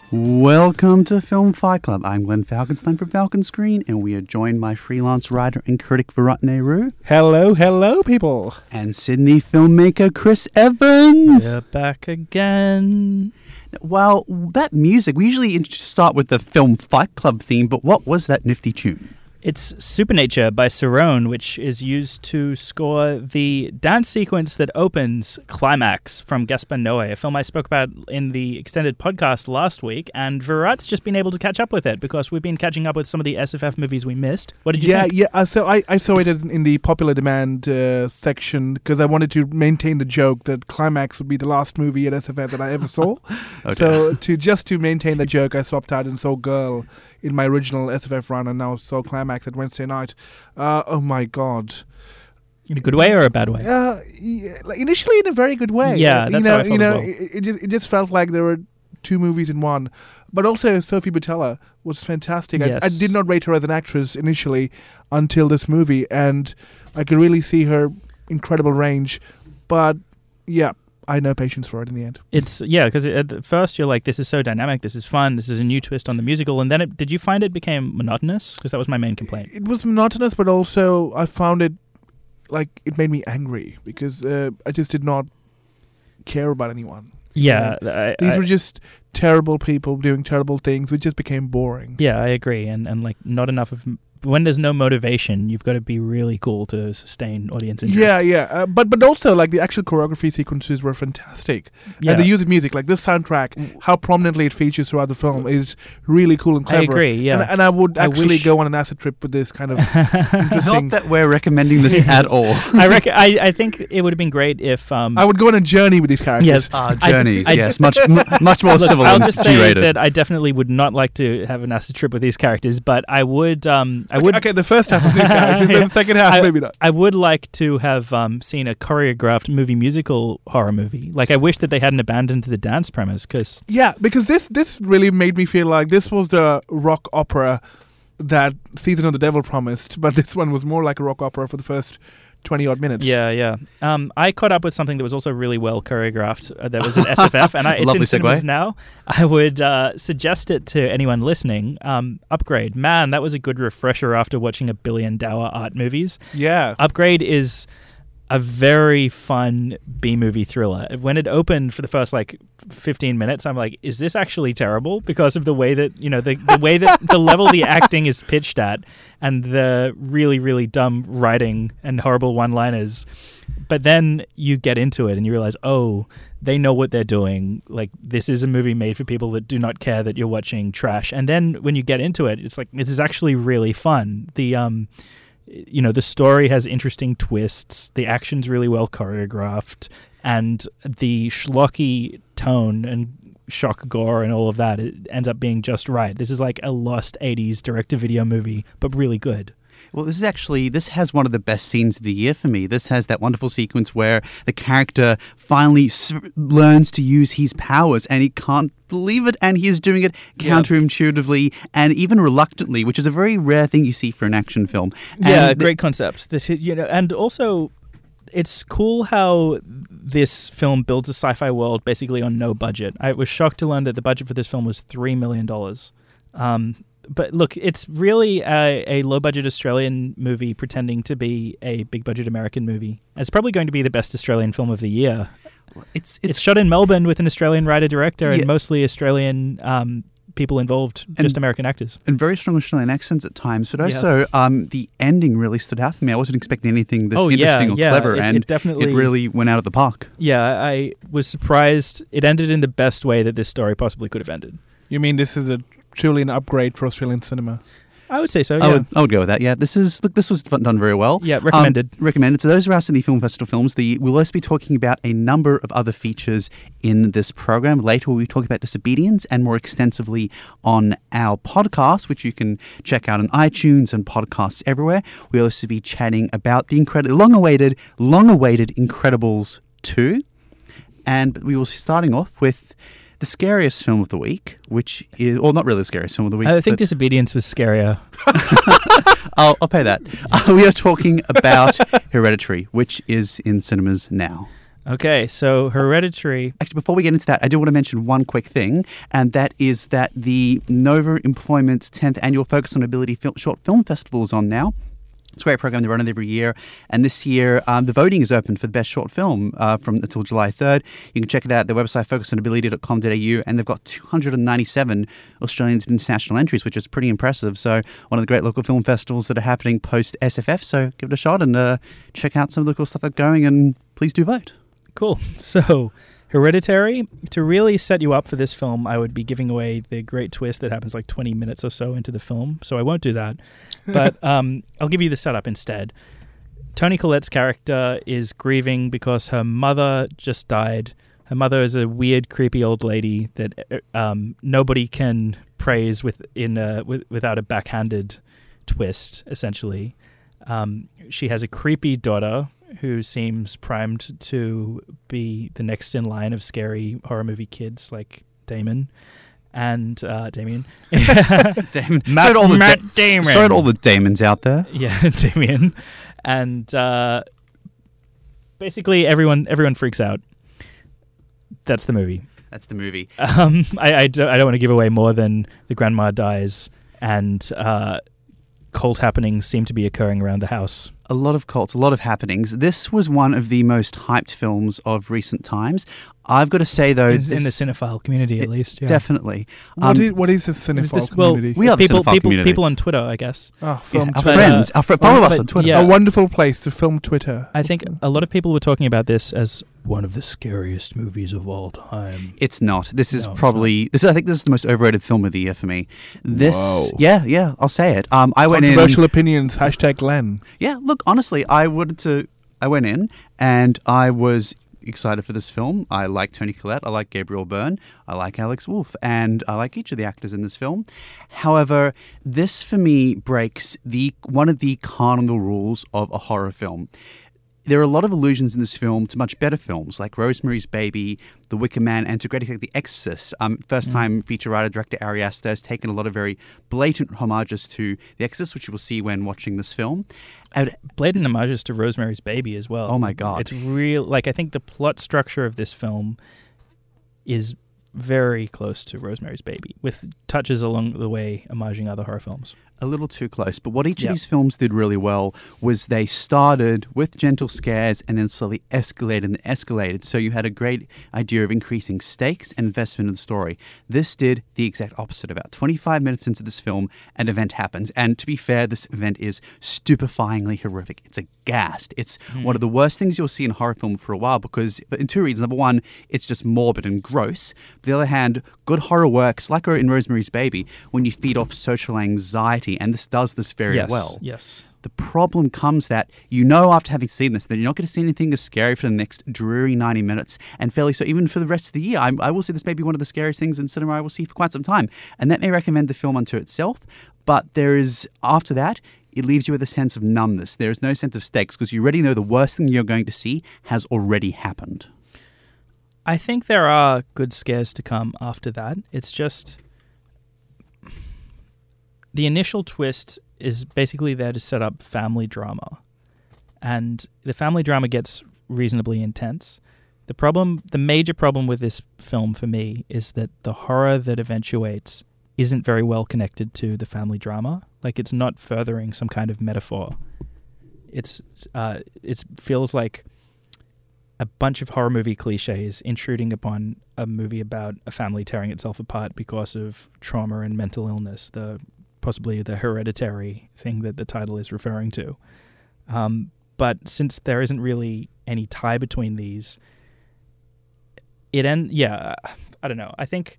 Welcome to Film Fight Club. I'm Glenn Falkenstein from Falcon Screen, and we are joined by freelance writer and critic Virat Nehru. Hello, people. And Sydney filmmaker Chris Evans. We're back again. Well, that music, we usually start with the Film Fight Club theme, but what was that nifty tune? It's Supernature by Cerrone, which is used to score the dance sequence that opens Climax from Gaspar Noé, a film I spoke about in the extended podcast last week, and Virat's just been able to catch up with it because we've been catching up with some of the SFF movies we missed. What did you think? Yeah. So I saw it in the popular demand section because I wanted to maintain the joke that Climax would be the last movie at SFF that I ever saw. Okay. So to maintain the joke, I swapped out and saw Girl in my original SFF run, and now saw Climax at Wednesday night. Oh my God. In a good way or a bad way? Like initially in a very good way. Yeah, that's how I felt as well. It just felt like there were two movies in one. But also Sophie Butella was fantastic. Yes. I did not rate her as an actress initially until this movie, and I could really see her incredible range. But yeah, I had no patience for it in the end. It's, because at first you're like, this is so dynamic, this is fun, this is a new twist on the musical, and then did you find it became monotonous? Because that was my main complaint. It was monotonous, but also I found it, like, it made me angry because I just did not care about anyone. Yeah. These were just terrible people doing terrible things, which just became boring. Yeah, I agree. And like, not enough of... When there's no motivation, you've got to be really cool to sustain audience interest. Yeah. But also, like, the actual choreography sequences were fantastic. Yeah. And the use of music, like this soundtrack, how prominently it features throughout the film is really cool and clever. I agree, yeah. And I would actually go on an acid trip with this kind of interesting... Not that we're recommending this at all. I think it would have been great if... I would go on a journey with these characters. Yes. Journeys, yes. Much more Look, civil I'll and just say G-rated. that I definitely would not like to have an acid trip with these characters, but I would... Okay, the first half of these characters, then the second half, maybe not. I would like to have seen a choreographed movie musical horror movie. Like, I wish that they hadn't abandoned the dance premise, because... Yeah, because this really made me feel like this was the rock opera that Season of the Devil promised, but this one was more like a rock opera for the first 20-odd minutes. Yeah. I caught up with something that was also really well choreographed. That was at SFF, and it's Lovely in cinemas segue. now. I would suggest it to anyone listening. Upgrade. Man, that was a good refresher after watching a billion dour art movies. Yeah. Upgrade is a very fun B-movie thriller. When it opened for the first 15 minutes, I'm like, is this actually terrible? Because of the way that, the way that the level the acting is pitched at and the really, really dumb writing and horrible one-liners. But then you get into it and you realize, oh, they know what they're doing. Like, this is a movie made for people that do not care that you're watching trash. And then when you get into it, it's like, this is actually really fun. The story has interesting twists, the action's really well choreographed, and the schlocky tone and shock gore and all of that, it ends up being just right. This is like a lost 80s direct-to-video movie, but really good. Well, this has one of the best scenes of the year for me. This has that wonderful sequence where the character finally learns to use his powers and he can't believe it, and he is doing it counterintuitively and even reluctantly, which is a very rare thing you see for an action film. And Great concept. And also it's cool how this film builds a sci-fi world basically on no budget. I was shocked to learn that the budget for this film was $3 million. But look, it's really a low-budget Australian movie pretending to be a big-budget American movie. It's probably going to be the best Australian film of the year. It's shot in Melbourne with an Australian writer-director and mostly Australian people involved, just American actors. And very strong Australian accents at times, but also the ending really stood out for me. I wasn't expecting anything this interesting or clever, and it really went out of the park. Yeah, I was surprised. It ended in the best way that this story possibly could have ended. You mean this is truly an upgrade for Australian cinema? I would say so, yeah. I would go with that, yeah. This was done very well. Yeah, recommended. Recommended. So those are our Sydney Film Festival films. We'll also be talking about a number of other features in this program. Later we'll be talking about Disobedience and more extensively on our podcast, which you can check out on iTunes and podcasts everywhere. We'll also be chatting about the long-awaited Incredibles 2. And we will be starting off with the scariest film of the week, which is... Well, not really the scariest film of the week. I think Disobedience was scarier. I'll pay that. We are talking about Hereditary, which is in cinemas now. Okay, so Hereditary. Actually, before we get into that, I do want to mention one quick thing, and that is that the Nova Employment 10th Annual Focus on Ability Short Film Festival is on now. It's a great program. They run it every year. And this year, the voting is open for the best short film from until July 3rd. You can check it out at their website, focusonability.com.au, and they've got 297 Australian and international entries, which is pretty impressive. So one of the great local film festivals that are happening post-SFF. So give it a shot and check out some of the cool stuff that's going, and please do vote. Cool. So, Hereditary, to really set you up for this film, I would be giving away the great twist that happens like 20 minutes or so into the film, so I won't do that. But I'll give you the setup instead. Toni Collette's character is grieving because her mother just died. Her mother is a weird, creepy old lady that nobody can praise without a backhanded twist, essentially. She has a creepy daughter who seems primed to be the next in line of scary horror movie kids like Damon and Damien. Damon. Matt Damon. Sorry to all the Damons out there. Yeah, Damien. And basically everyone freaks out. That's the movie. That's the movie. I don't want to give away more than the grandma dies and cult happenings seem to be occurring around the house. A lot of cults, a lot of happenings. This was one of the most hyped films of recent times. I've got to say, though... In the cinephile community, at least. Yeah. Definitely. What is the cinephile community? We are the cinephile community. People on Twitter, I guess. Film our Twitter. friends. Follow us on Twitter. Yeah. A wonderful place to film Twitter. I think a lot of people were talking about this as one of the scariest movies of all time. It's not. This is No, probably... I think this is the most overrated film of the year for me. Whoa. Yeah, I'll say it. I went in... Controversial opinions, #Glenn. Yeah, look, honestly, I went in and I was excited for this film. I like Toni Collette, I like Gabriel Byrne, I like Alex Wolff, and I like each of the actors in this film. However, this for me breaks one of the cardinal rules of a horror film. There are a lot of allusions in this film to much better films like Rosemary's Baby, The Wicker Man, and to a great extent, The Exorcist. First-time feature writer director Ari Aster has taken a lot of very blatant homages to The Exorcist, which you will see when watching this film. Blatant homages to Rosemary's Baby as well. Oh my God. It's real. I think the plot structure of this film is very close to Rosemary's Baby, with touches along the way homaging other horror films. A little too close. But what each of these films did really well was they started with gentle scares and then slowly escalated. So you had a great idea of increasing stakes and investment in the story. This did the exact opposite. About 25 minutes into this film, an event happens. And to be fair, this event is stupefyingly horrific. It's aghast. It's one of the worst things you'll see in a horror film for a while because, in two reasons. Number one, it's just morbid and gross. On the other hand, good horror works, like in Rosemary's Baby, when you feed off social anxiety. And this does this very well. Yes. The problem comes that you know after having seen this that you're not going to see anything as scary for the next dreary 90 minutes and fairly so even for the rest of the year. I will say this may be one of the scariest things in cinema I will see for quite some time. And that may recommend the film unto itself. But there is, after that, it leaves you with a sense of numbness. There is no sense of stakes because you already know the worst thing you're going to see has already happened. I think there are good scares to come after that. It's just... The initial twist is basically there to set up family drama. And the family drama gets reasonably intense. The major problem with this film for me is that the horror that eventuates isn't very well connected to the family drama. Like, it's not furthering some kind of metaphor. It feels like a bunch of horror movie cliches intruding upon a movie about a family tearing itself apart because of trauma and mental illness, possibly the hereditary thing that the title is referring to. But since there isn't really any tie between these, I don't know. I think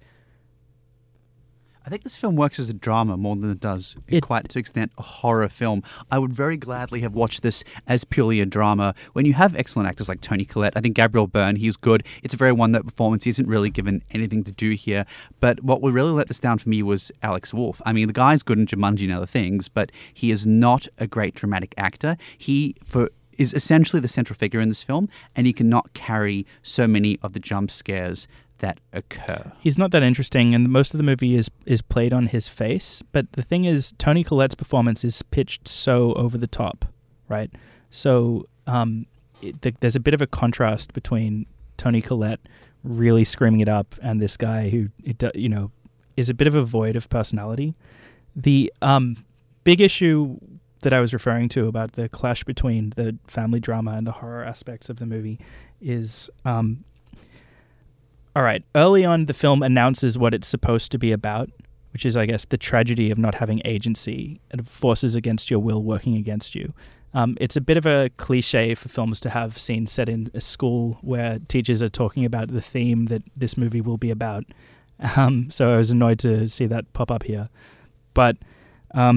this film works as a drama more than it does quite to extent a horror film. I would very gladly have watched this as purely a drama. When you have excellent actors like Toni Collette, I think Gabriel Byrne, he's good. It's a very one-note performance. He isn't really given anything to do here. But what would really let this down for me was Alex Wolff. I mean, the guy's good in Jumanji and other things, but he is not a great dramatic actor. He is essentially the central figure in this film, and he cannot carry so many of the jump scares that occur. He's not that interesting, and most of the movie is played on his face. But the thing is, Toni Collette's performance is pitched so over the top, right? So there's a bit of a contrast between Toni Collette really screaming it up and this guy who, is a bit of a void of personality. The big issue that I was referring to about the clash between the family drama and the horror aspects of the movie is, all right, early on the film announces what it's supposed to be about, which is, I guess, the tragedy of not having agency and forces against your will working against you. It's a bit of a cliche for films to have scenes set in a school where teachers are talking about the theme that this movie will be about. So I was annoyed to see that pop up here. But I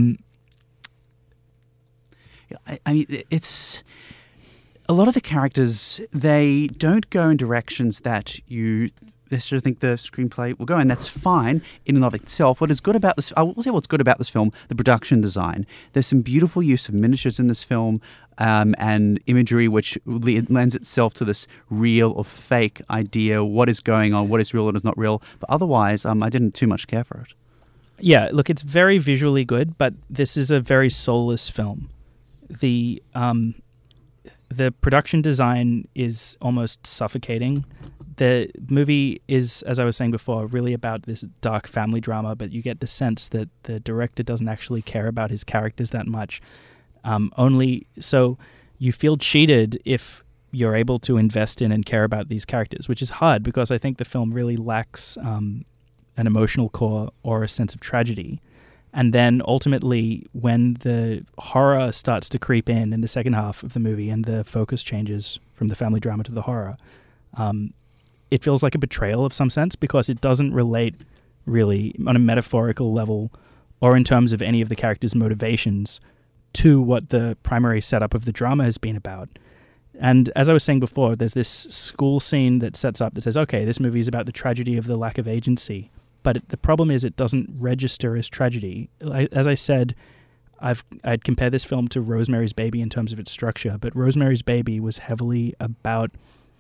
mean, it's a lot of the characters, they don't go in directions that you necessarily think the screenplay will go, and that's fine in and of itself. What is good about this, I will say what's good about this film, the production design. There's some beautiful use of miniatures in this film, and imagery which lends itself to this real or fake idea, what is going on, what is real and is not real. But otherwise, I didn't too much care for it. Yeah, look, it's very visually good, but this is a very soulless film. The production design is almost suffocating. The movie is, as I was saying before, really about this dark family drama, but you get the sense that the director doesn't actually care about his characters that much. Only so you feel cheated if you're able to invest in and care about these characters, which is hard because I think the film really lacks an emotional core or a sense of tragedy. And then ultimately, when the horror starts to creep in the second half of the movie and the focus changes from the family drama to the horror, it feels like a betrayal of some sense because it doesn't relate really on a metaphorical level or in terms of any of the characters' motivations to what the primary setup of the drama has been about. And as I was saying before, there's this school scene that sets up that says, okay, this movie is about the tragedy of the lack of agency. But the problem is it doesn't register as tragedy. As I said, I'd compare this film to Rosemary's Baby in terms of its structure, but Rosemary's Baby was heavily about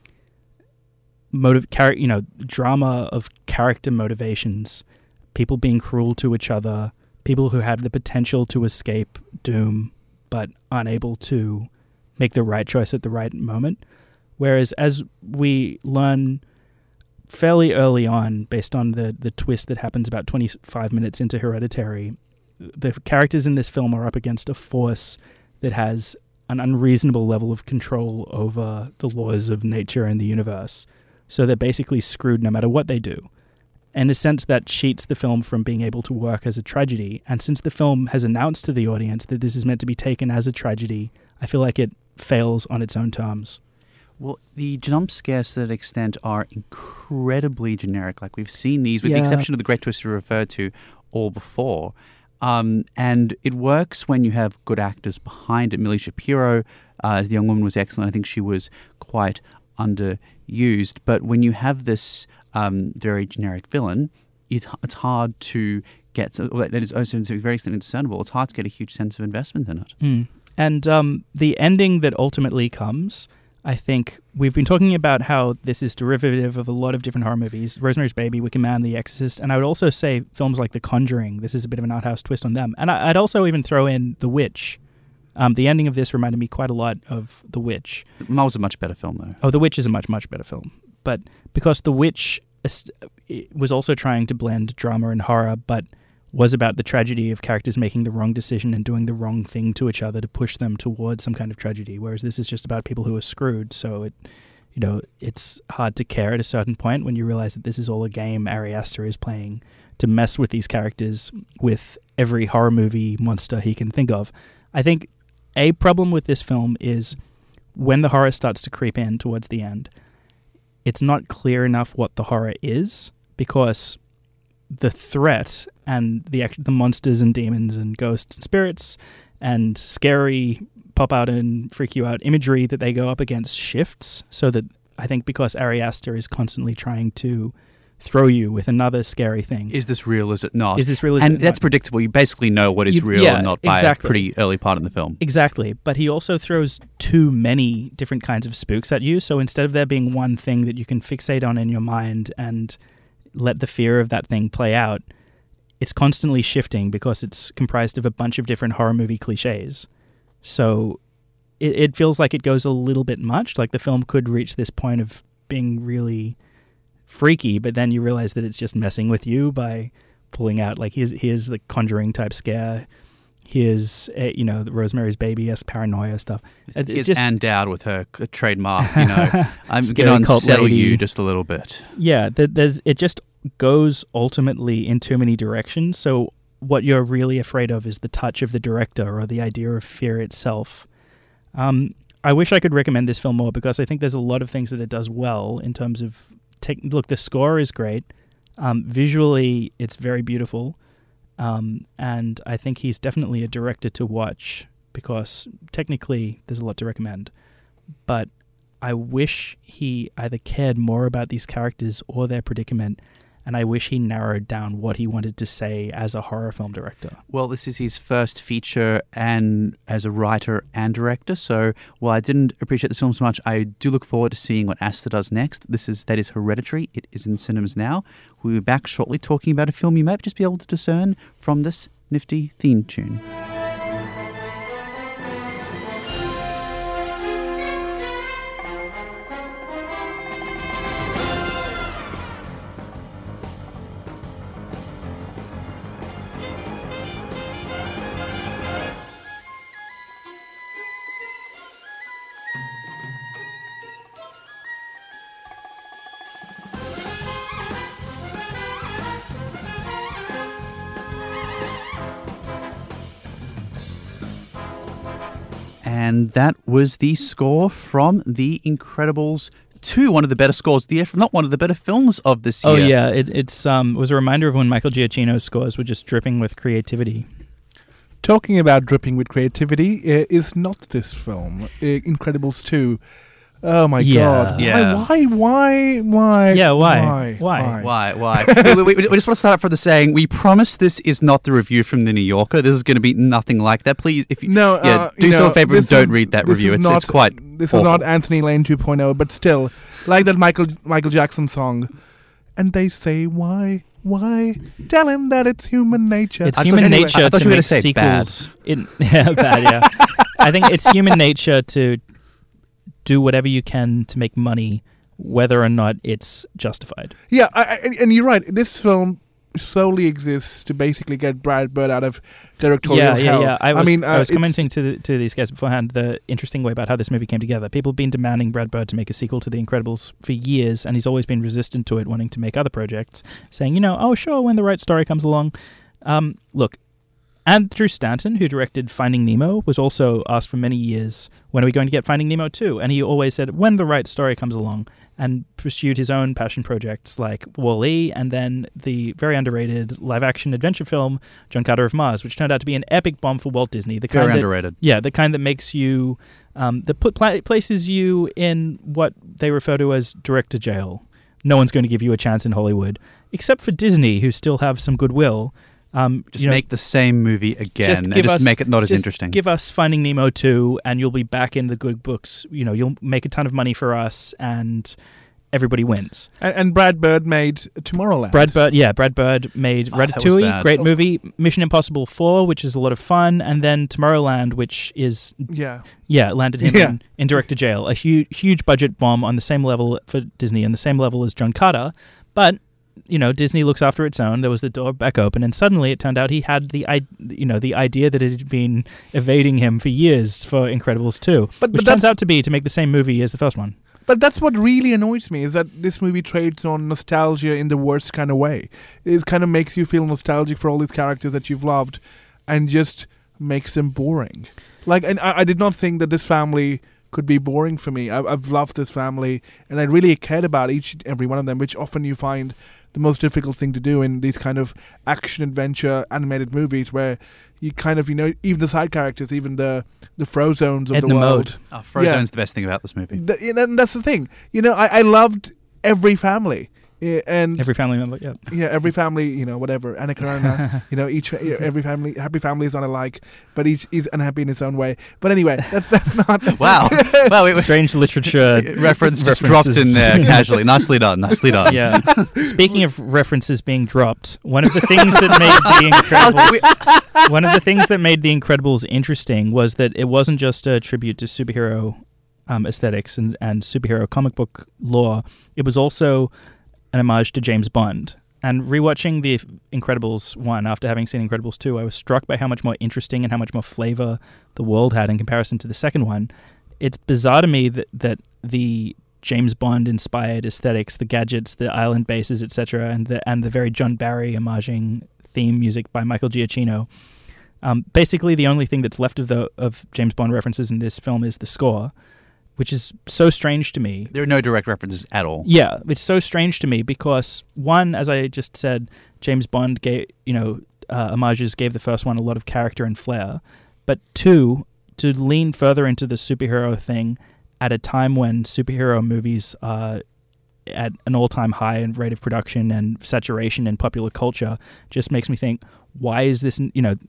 drama of character motivations, people being cruel to each other, people who have the potential to escape doom but unable to make the right choice at the right moment. Whereas as we learn fairly early on, based on the twist that happens about 25 minutes into Hereditary, the characters in this film are up against a force that has an unreasonable level of control over the laws of nature and the universe. So they're basically screwed no matter what they do. In a sense, that cheats the film from being able to work as a tragedy. And since the film has announced to the audience that this is meant to be taken as a tragedy, I feel like it fails on its own terms. Well, the jump scares to that extent are incredibly generic. Like we've seen these, with the exception of the great twist you referred to, all before. And it works when you have good actors behind it. Millie Shapiro, as the young woman, was excellent. I think she was quite underused. But when you have this very generic villain, it's hard to get... That is also to a very extent discernible. It's hard to get a huge sense of investment in it. Mm. And the ending that ultimately comes... I think we've been talking about how this is derivative of a lot of different horror movies, Rosemary's Baby, Wicker Man, The Exorcist, and I would also say films like The Conjuring. This is a bit of an art house twist on them. And I'd also even throw in The Witch. The ending of this reminded me quite a lot of The Witch. That was a much better film, though. Oh, The Witch is a much, much better film. But because The Witch was also trying to blend drama and horror, but was about the tragedy of characters making the wrong decision and doing the wrong thing to each other to push them towards some kind of tragedy, whereas this is just about people who are screwed. So it's hard to care at a certain point when you realize that this is all a game Ari Aster is playing to mess with these characters with every horror movie monster he can think of. I think a problem with this film is when the horror starts to creep in towards the end, it's not clear enough what the horror is, because the threat and the monsters and demons and ghosts and spirits and scary pop out and freak you out imagery that they go up against shifts, so that I think because Ari Aster is constantly trying to throw you with another scary thing. Is this real? Is it not? Is this real? Is and it that's not? predictable. You basically know what is real and not by a pretty early part in the film. Exactly. But he also throws too many different kinds of spooks at you. So instead of there being one thing that you can fixate on in your mind and let the fear of that thing play out, it's constantly shifting because it's comprised of a bunch of different horror movie cliches. So it feels like it goes a little bit much. Like the film could reach this point of being really freaky, but then you realize that it's just messing with you by pulling out, like, here's the Conjuring type scare. Here's, the Rosemary's Baby-esque paranoia stuff. Here's Anne Dowd with her trademark, I'm going Scary to cult unsettle lady. you just a little bit. Yeah, it just goes ultimately in too many directions. So what you're really afraid of is the touch of the director or the idea of fear itself. I wish I could recommend this film more because I think there's a lot of things that it does well in terms of... Look, the score is great. Visually, it's very beautiful. And I think he's definitely a director to watch because technically there's a lot to recommend. But I wish he either cared more about these characters or their predicament, and I wish he narrowed down what he wanted to say as a horror film director. Well, this is his first feature and as a writer and director, so while I didn't appreciate this film so much, I do look forward to seeing what Asta does next. That is Hereditary. It is in cinemas now. We'll be back shortly talking about a film you might just be able to discern from this nifty theme tune. And that was the score from The Incredibles 2, one of the better scores, if not one of the better films of this year. Oh yeah, it was a reminder of when Michael Giacchino's scores were just dripping with creativity. Talking about dripping with creativity is not this film, Incredibles 2. Oh my God! Yeah. Why? Yeah, why? Why? we just want to start off with the saying: we promise this is not the review from the New Yorker. This is going to be nothing like that. Please, if you do yourself a favor and don't read that review. It's quite. This awful. is not Anthony Lane 2.0, but still, like that Michael Jackson song. And they say why? Tell him that it's human nature. It's human nature to make sequels. Bad. Yeah. I think it's human nature to do whatever you can to make money, whether or not it's justified. Yeah, and you're right. This film solely exists to basically get Brad Bird out of directorial hell. Yeah. I was commenting to these guys beforehand the interesting way about how this movie came together. People have been demanding Brad Bird to make a sequel to The Incredibles for years, and he's always been resistant to it, wanting to make other projects, saying, oh, sure, when the right story comes along. Look, Andrew Stanton, who directed Finding Nemo, was also asked for many years, when are we going to get Finding Nemo 2? And he always said, when the right story comes along, and pursued his own passion projects like Wall-E, and then the very underrated live-action adventure film, John Carter of Mars, which turned out to be an epic bomb for Walt Disney. Very underrated. Yeah, the kind that makes you, places you in what they refer to as director jail. No one's going to give you a chance in Hollywood, except for Disney, who still have some goodwill. Make the same movie again and make it not as interesting. Give us Finding Nemo 2 and you'll be back in the good books. You'll make a ton of money for us and everybody wins. And Brad Bird made Tomorrowland. Brad Bird made Ratatouille, great movie. Mission Impossible 4, which is a lot of fun, and then Tomorrowland, which is landed him in director jail. A huge budget bomb on the same level for Disney and the same level as John Carter, but Disney looks after its own. There was the door back open, and suddenly it turned out he had the idea that it had been evading him for years for Incredibles 2, which turns out to make the same movie as the first one. But that's what really annoys me, is that this movie trades on nostalgia in the worst kind of way. It kind of makes you feel nostalgic for all these characters that you've loved, and just makes them boring. And I did not think that this family could be boring for me. I've loved this family, and I really cared about each and every one of them, which often you find the most difficult thing to do in these kind of action-adventure animated movies, where you kind of, even the side characters, even the Frozones of Edna the world. Mode. Frozone's the best thing about this movie. And that's the thing. I loved every family. And Every family member, yeah. yeah, every family, whatever. Anna Karenina, every family, happy family is not alike, but each is unhappy in his own way. But anyway, that's not. Wow. Well, Strange literature reference just dropped in there casually. Nicely done. Nicely done. Yeah. Speaking of references being dropped, one of the things that made The Incredibles interesting was that it wasn't just a tribute to superhero aesthetics and superhero comic book lore. It was also an homage to James Bond. And rewatching The Incredibles 1 after having seen Incredibles 2, I was struck by how much more interesting and how much more flavor the world had in comparison to the second one. It's bizarre to me that the James Bond-inspired aesthetics, the gadgets, the island bases, etc., and the very John Barry homaging theme music by Michael Giacchino. Basically, the only thing that's left of James Bond references in this film is the score, which is so strange to me. There are no direct references at all. Yeah, it's so strange to me because, one, as I just said, James Bond gave, homages gave the first one a lot of character and flair. But two, to lean further into the superhero thing at a time when superhero movies are at an all-time high in rate of production and saturation in popular culture just makes me think, why is this,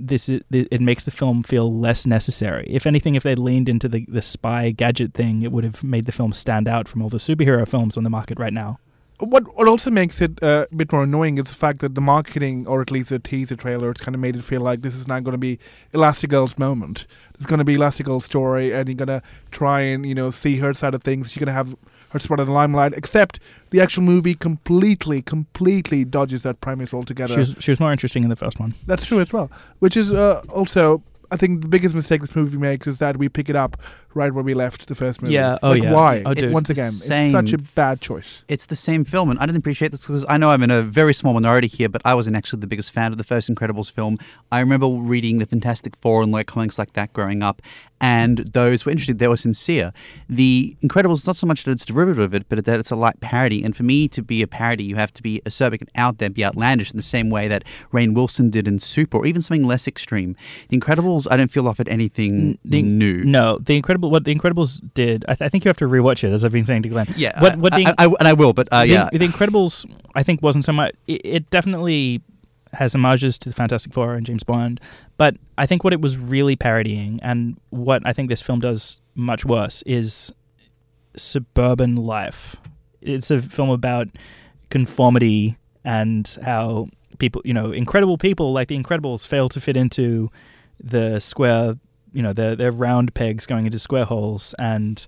it makes the film feel less necessary. If anything, if they'd leaned into the spy gadget thing, it would have made the film stand out from all the superhero films on the market right now. What also makes it a bit more annoying is the fact that the marketing, or at least the teaser trailer, it's kind of made it feel like this is not going to be Elastigirl's moment. It's going to be Elastigirl's story, and you're going to try and, see her side of things. You're going to have her spot in the limelight, except the actual movie completely dodges that premise altogether. She was more interesting in the first one. That's true as well. Which is also, I think the biggest mistake this movie makes is that we pick it up right where we left the first movie. Yeah, Why? Oh, dude. Once again, it's such a bad choice. It's the same film, and I didn't appreciate this because I know I'm in a very small minority here, but I wasn't actually the biggest fan of the first Incredibles film. I remember reading the Fantastic Four and comics like that growing up, and those were interesting. They were sincere. The Incredibles, not so much that it's derivative of it, but that it's a light parody. And for me to be a parody, you have to be acerbic and out there, be outlandish in the same way that Rainn Wilson did in Super, or even something less extreme. The Incredibles, I don't feel offered anything new. No, what the Incredibles did, I think you have to rewatch it, as I've been saying to Glenn. Yeah, I will, but yeah. The Incredibles, I think, wasn't so much. It definitely has homages to the Fantastic Four and James Bond, but I think what it was really parodying, and what I think this film does much worse, is suburban life. It's a film about conformity and how people, incredible people like the Incredibles fail to fit into the square, they're round pegs going into square holes. And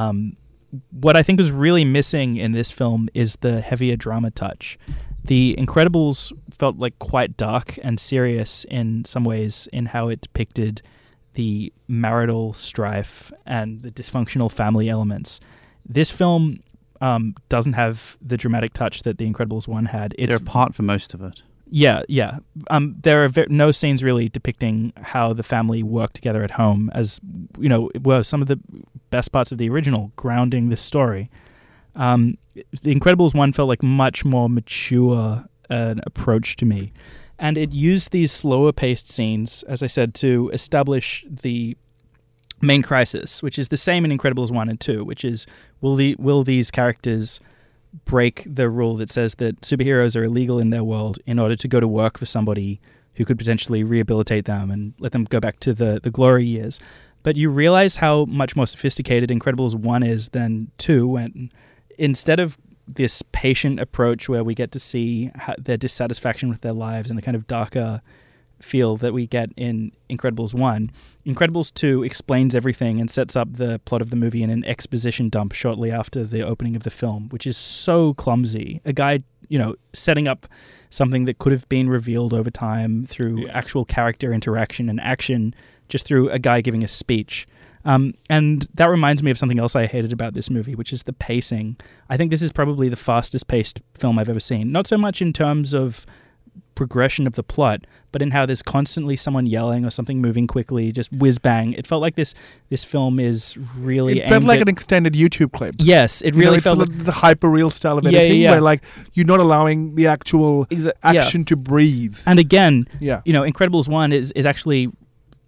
what I think was really missing in this film is the heavier drama touch. The Incredibles felt quite dark and serious in some ways in how it depicted the marital strife and the dysfunctional family elements. This film doesn't have the dramatic touch that the Incredibles 1 had. They're apart for most of it. Yeah. There are no scenes really depicting how the family worked together at home, as were some of the best parts of the original, grounding this story. The Incredibles 1 felt like much more mature approach to me, and it used these slower paced scenes, as I said, to establish the main crisis, which is the same in Incredibles 1 and 2, which is will these characters break the rule that says that superheroes are illegal in their world in order to go to work for somebody who could potentially rehabilitate them and let them go back to the glory years. But you realize how much more sophisticated Incredibles 1 is than 2, and instead of this patient approach where we get to see their dissatisfaction with their lives and the kind of darker feel that we get in Incredibles 1, Incredibles 2 explains everything and sets up the plot of the movie in an exposition dump shortly after the opening of the film, which is so clumsy. A guy, setting up something that could have been revealed over time through actual character interaction and action, just through a guy giving a speech. And that reminds me of something else I hated about this movie, which is the pacing. I think this is probably the fastest paced film I've ever seen. Not so much in terms of progression of the plot, but in how there's constantly someone yelling or something moving quickly, just whiz bang. It felt like this film is really It felt like an extended YouTube clip. Yes, it really felt like the hyper real style of editing, where you're not allowing the actual action to breathe. And again, Incredibles 1 is actually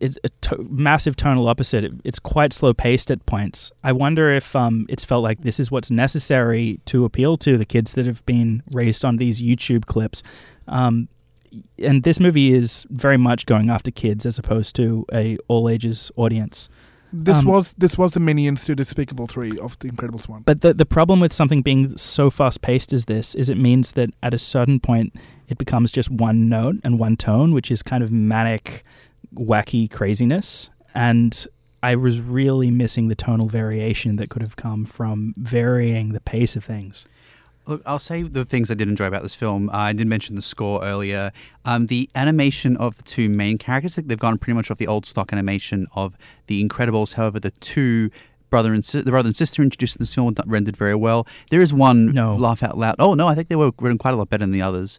it's a massive tonal opposite. It's quite slow paced at points. I wonder if it's felt like this is what's necessary to appeal to the kids that have been raised on these YouTube clips. And this movie is very much going after kids as opposed to a all ages audience. This was the Minions to Despicable 3 of The Incredibles 1. But the problem with something being so fast paced as this is it means that at a certain point it becomes just one note and one tone, which is kind of manic, wacky craziness. And I was really missing the tonal variation that could have come from varying the pace of things. Look, I'll say the things I did enjoy about this film. I did mention the score earlier. The animation of the two main characters, they've gone pretty much off the old stock animation of The Incredibles. However, the brother and sister introduced in this film rendered very well. There is one laugh out loud. Oh, no, I think they were written quite a lot better than the others.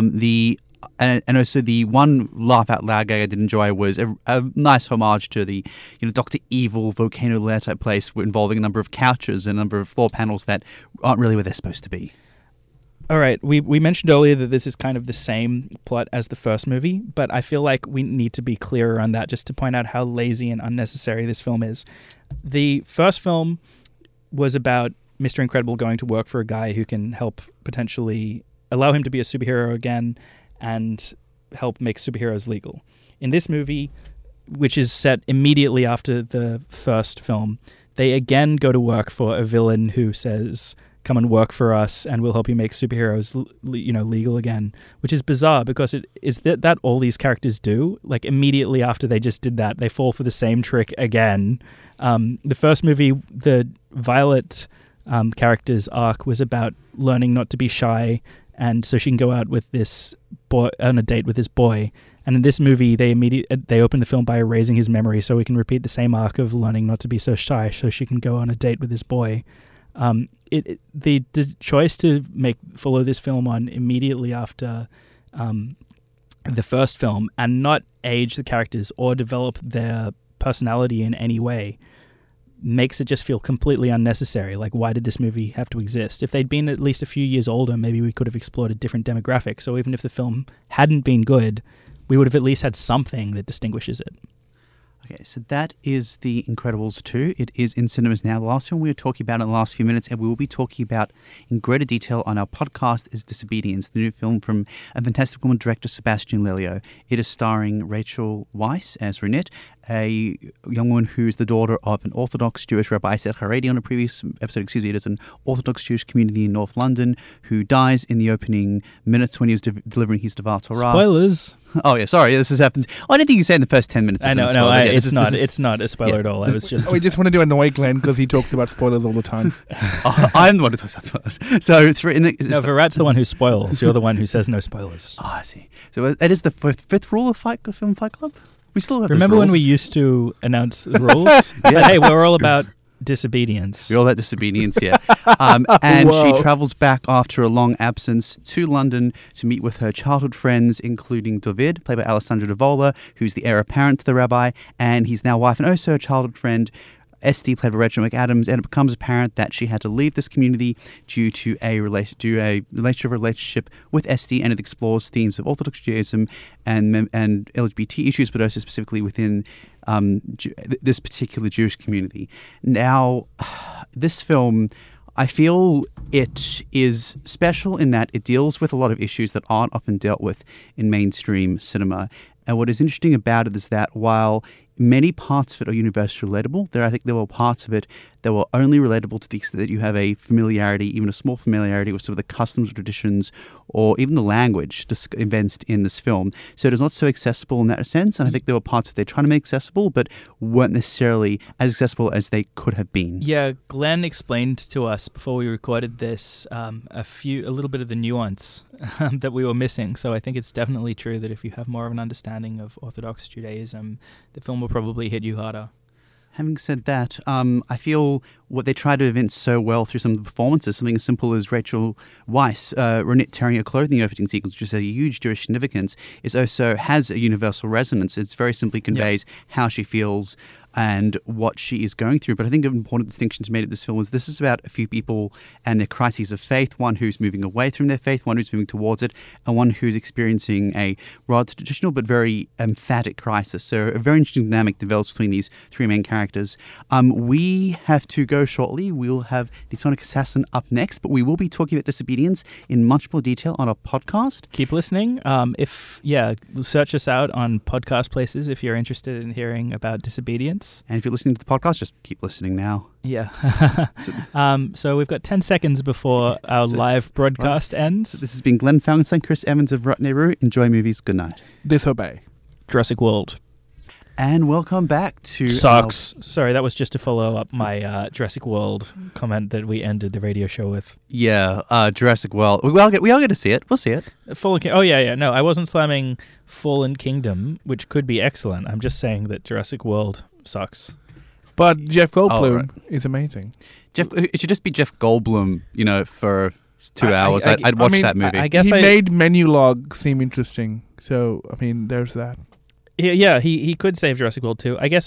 And also the one laugh out loud gag I did enjoy was a nice homage to the Dr. Evil Volcano Lair type place involving a number of couches and a number of floor panels that aren't really where they're supposed to be. All right, we mentioned earlier that this is kind of the same plot as the first movie, but I feel like we need to be clearer on that just to point out how lazy and unnecessary this film is. The first film was about Mr. Incredible going to work for a guy who can help potentially allow him to be a superhero again and help make superheroes legal. In this movie, which is set immediately after the first film, they again go to work for a villain who says, come and work for us and we'll help you make superheroes legal again, which is bizarre because it is that all these characters do. Like immediately after they just did that, they fall for the same trick again. The first movie, the Violet character's arc was about learning not to be shy, and so she can go out with this boy on a date with this boy. And in this movie, they open the film by erasing his memory, so we can repeat the same arc of learning not to be so shy, so she can go on a date with this boy. The choice to follow this film on immediately after the first film and not age the characters or develop their personality in any way makes it just feel completely unnecessary. Like, why did this movie have to exist? If they'd been at least a few years older, maybe we could have explored a different demographic. So even if the film hadn't been good, we would have at least had something that distinguishes it. Okay, so that is The Incredibles 2. It is in cinemas now. The last film we were talking about in the last few minutes, and we will be talking about in greater detail on our podcast, is Disobedience, the new film from a fantastic woman director, Sebastian Lelio. It is starring Rachel Weisz as Renette, a young woman who is the daughter of an Orthodox Jewish rabbi, I said Haredi on a previous episode, it is an Orthodox Jewish community in North London, who dies in the opening minutes when he was delivering his Devar Torah. Spoilers. Oh, yeah, sorry, this has happened. I don't think you say in the first 10 minutes. I know, it's not a spoiler at all. I was just... We just want to annoy Glenn because he talks about spoilers all the time. I'm the one who talks about spoilers. So, Virat's the one who spoils. You're the one who says no spoilers. Oh, I see. So it is the fifth rule of Film Fight Club? We still have Remember when we used to announce the rules? Yeah. But hey, we're all about disobedience. We're all about disobedience, yeah. And she travels back after a long absence to London to meet with her childhood friends, including David, played by Alessandro Davola, who's the heir apparent to the rabbi, and he's now wife and also her childhood friend, Esty, played by Rachel McAdams, and it becomes apparent that she had to leave this community due to a relationship with Esty, and it explores themes of Orthodox Judaism and LGBT issues, but also specifically within this particular Jewish community. Now, this film, I feel it is special in that it deals with a lot of issues that aren't often dealt with in mainstream cinema. And what is interesting about it is that while many parts of it are universally relatable, I think there were parts of it that were only relatable to the extent that you have a familiarity, even a small familiarity with some of the customs, traditions, or even the language evinced in this film. So it is not so accessible in that sense, and I think there were parts of it they're trying to make accessible, but weren't necessarily as accessible as they could have been. Yeah, Glenn explained to us before we recorded this a little bit of the nuance that we were missing. So I think it's definitely true that if you have more of an understanding of Orthodox Judaism, the film will probably hit you harder. Having said that, I feel what they try to evince so well through some of the performances, something as simple as Rachel Weisz, Renette tearing her clothing opening sequence, which is a huge Jewish significance, is also has a universal resonance. It very simply conveys how she feels and what she is going through. But I think an important distinction to made at this film is this is about a few people and their crises of faith, one who's moving away from their faith, one who's moving towards it, and one who's experiencing a rather traditional but very emphatic crisis. So a very interesting dynamic develops between these three main characters. We have to go shortly. We'll have The Sonic Assassin up next, but we will be talking about Disobedience in much more detail on our podcast. Keep listening. Search us out on podcast places if you're interested in hearing about Disobedience. And if you're listening to the podcast, just keep listening now. Yeah. So we've got 10 seconds before our live broadcast ends. So this has been Glenn Falkenstein, Chris Evans of Rotneru. Enjoy movies. Good night. Disobey. Jurassic World. And welcome back to... Sucks. Sorry, that was just to follow up my Jurassic World comment that we ended the radio show with. Jurassic World. We all get to see it. We'll see it. No, I wasn't slamming Fallen Kingdom, which could be excellent. I'm just saying that Jurassic World sucks. But Jeff Goldblum right. is amazing. It should just be Jeff Goldblum, for 2 hours. I'd watch that movie. I guess he made Menulog seem interesting. So, there's that. Yeah, he could save Jurassic World too. I guess,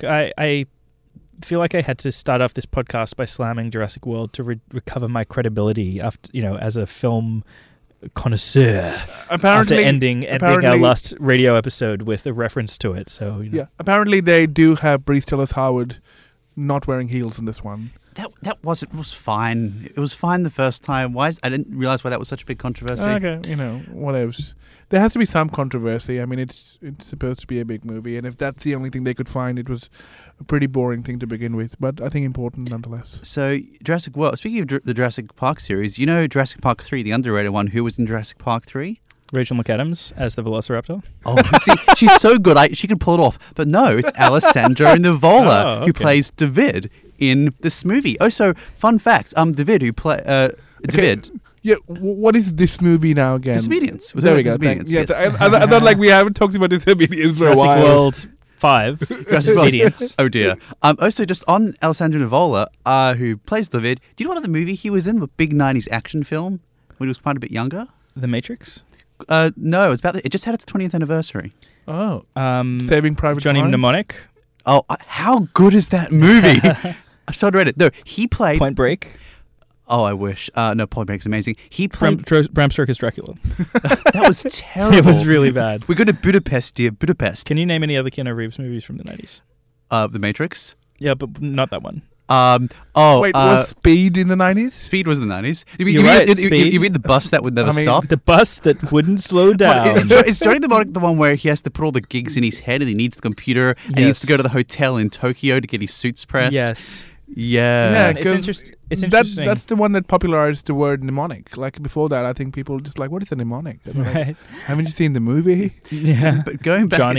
I feel like I had to start off this podcast by slamming Jurassic World to recover my credibility after, as a film connoisseur. After ending our last radio episode with a reference to it. So yeah, apparently they do have Bryce Dallas Howard not wearing heels in this one. It was fine. It was fine the first time. I didn't realize why that was such a big controversy. Okay, whatever. There has to be some controversy. It's supposed to be a big movie, and if that's the only thing they could find, it was a pretty boring thing to begin with, but I think important nonetheless. So, Jurassic World, speaking of the Jurassic Park series, Jurassic Park 3, the underrated one, who was in Jurassic Park 3? Rachel McAdams as the Velociraptor. Oh, see, she's so good, she could pull it off. But no, it's Alessandro Nivola who plays David in this movie. Oh, so fun fact, David who David. Yeah, what is this movie now again? Disobedience. There we go. Disobedience, yes. I thought we haven't talked about Disobedience for a while. Jurassic World 5. Disobedience. Oh dear. Also, just on Alessandro Nivola, who plays David, do you know what other movie he was in? A big 90s action film when he was quite a bit younger? The Matrix? No, it just had its 20th anniversary. Oh. Saving Private Johnny Ryan? Mnemonic? Oh, how good is that movie? I so read it. No, he played... Point Break? Oh, I wish. No, Point Break's amazing. He played... Bram Stoker's Dracula. That was terrible. It was really bad. We go to Budapest, dear. Budapest. Can you name any other Keanu Reeves movies from the 90s? The Matrix? Yeah, but not that one. Wait, was Speed in the 90s? Speed was in the 90s. You mean the bus that would never stop? The bus that wouldn't slow down. Is Johnny Mnemonic the one where he has to put all the gigs in his head and he needs the computer and he needs to go to the hotel in Tokyo to get his suits pressed? Yes. Yeah. It's interesting. That's the one that popularized the word mnemonic. Like before that, I think people just what is a mnemonic? Right. Haven't you seen the movie? Yeah. But going back...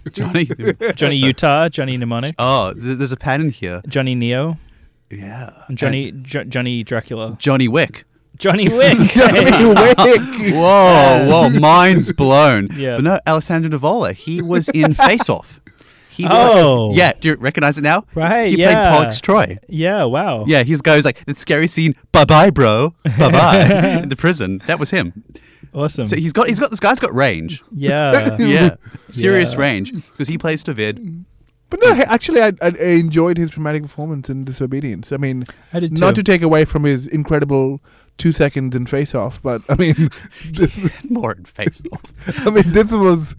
Johnny Utah, Johnny Mnemonic. Oh, there's a pattern here. Johnny Neo. Yeah. And Johnny Dracula. Johnny Wick. Johnny Wick. Johnny Wick. Whoa, mind's blown. Yeah. But no, Alessandro Nivola, he was in Face Off. Yeah, do you recognize it now? Right, He played Pogs Troy. Yeah, wow. Yeah, he goes like, that scary scene, bye-bye, bro, bye-bye, in the prison. That was him. Awesome. So this guy's got range. Yeah. Yeah, serious range, because he plays David. But no, actually, I enjoyed his dramatic performance in Disobedience. I did too. Not to take away from his incredible 2 seconds in Face Off, but this more in Face Off. This was,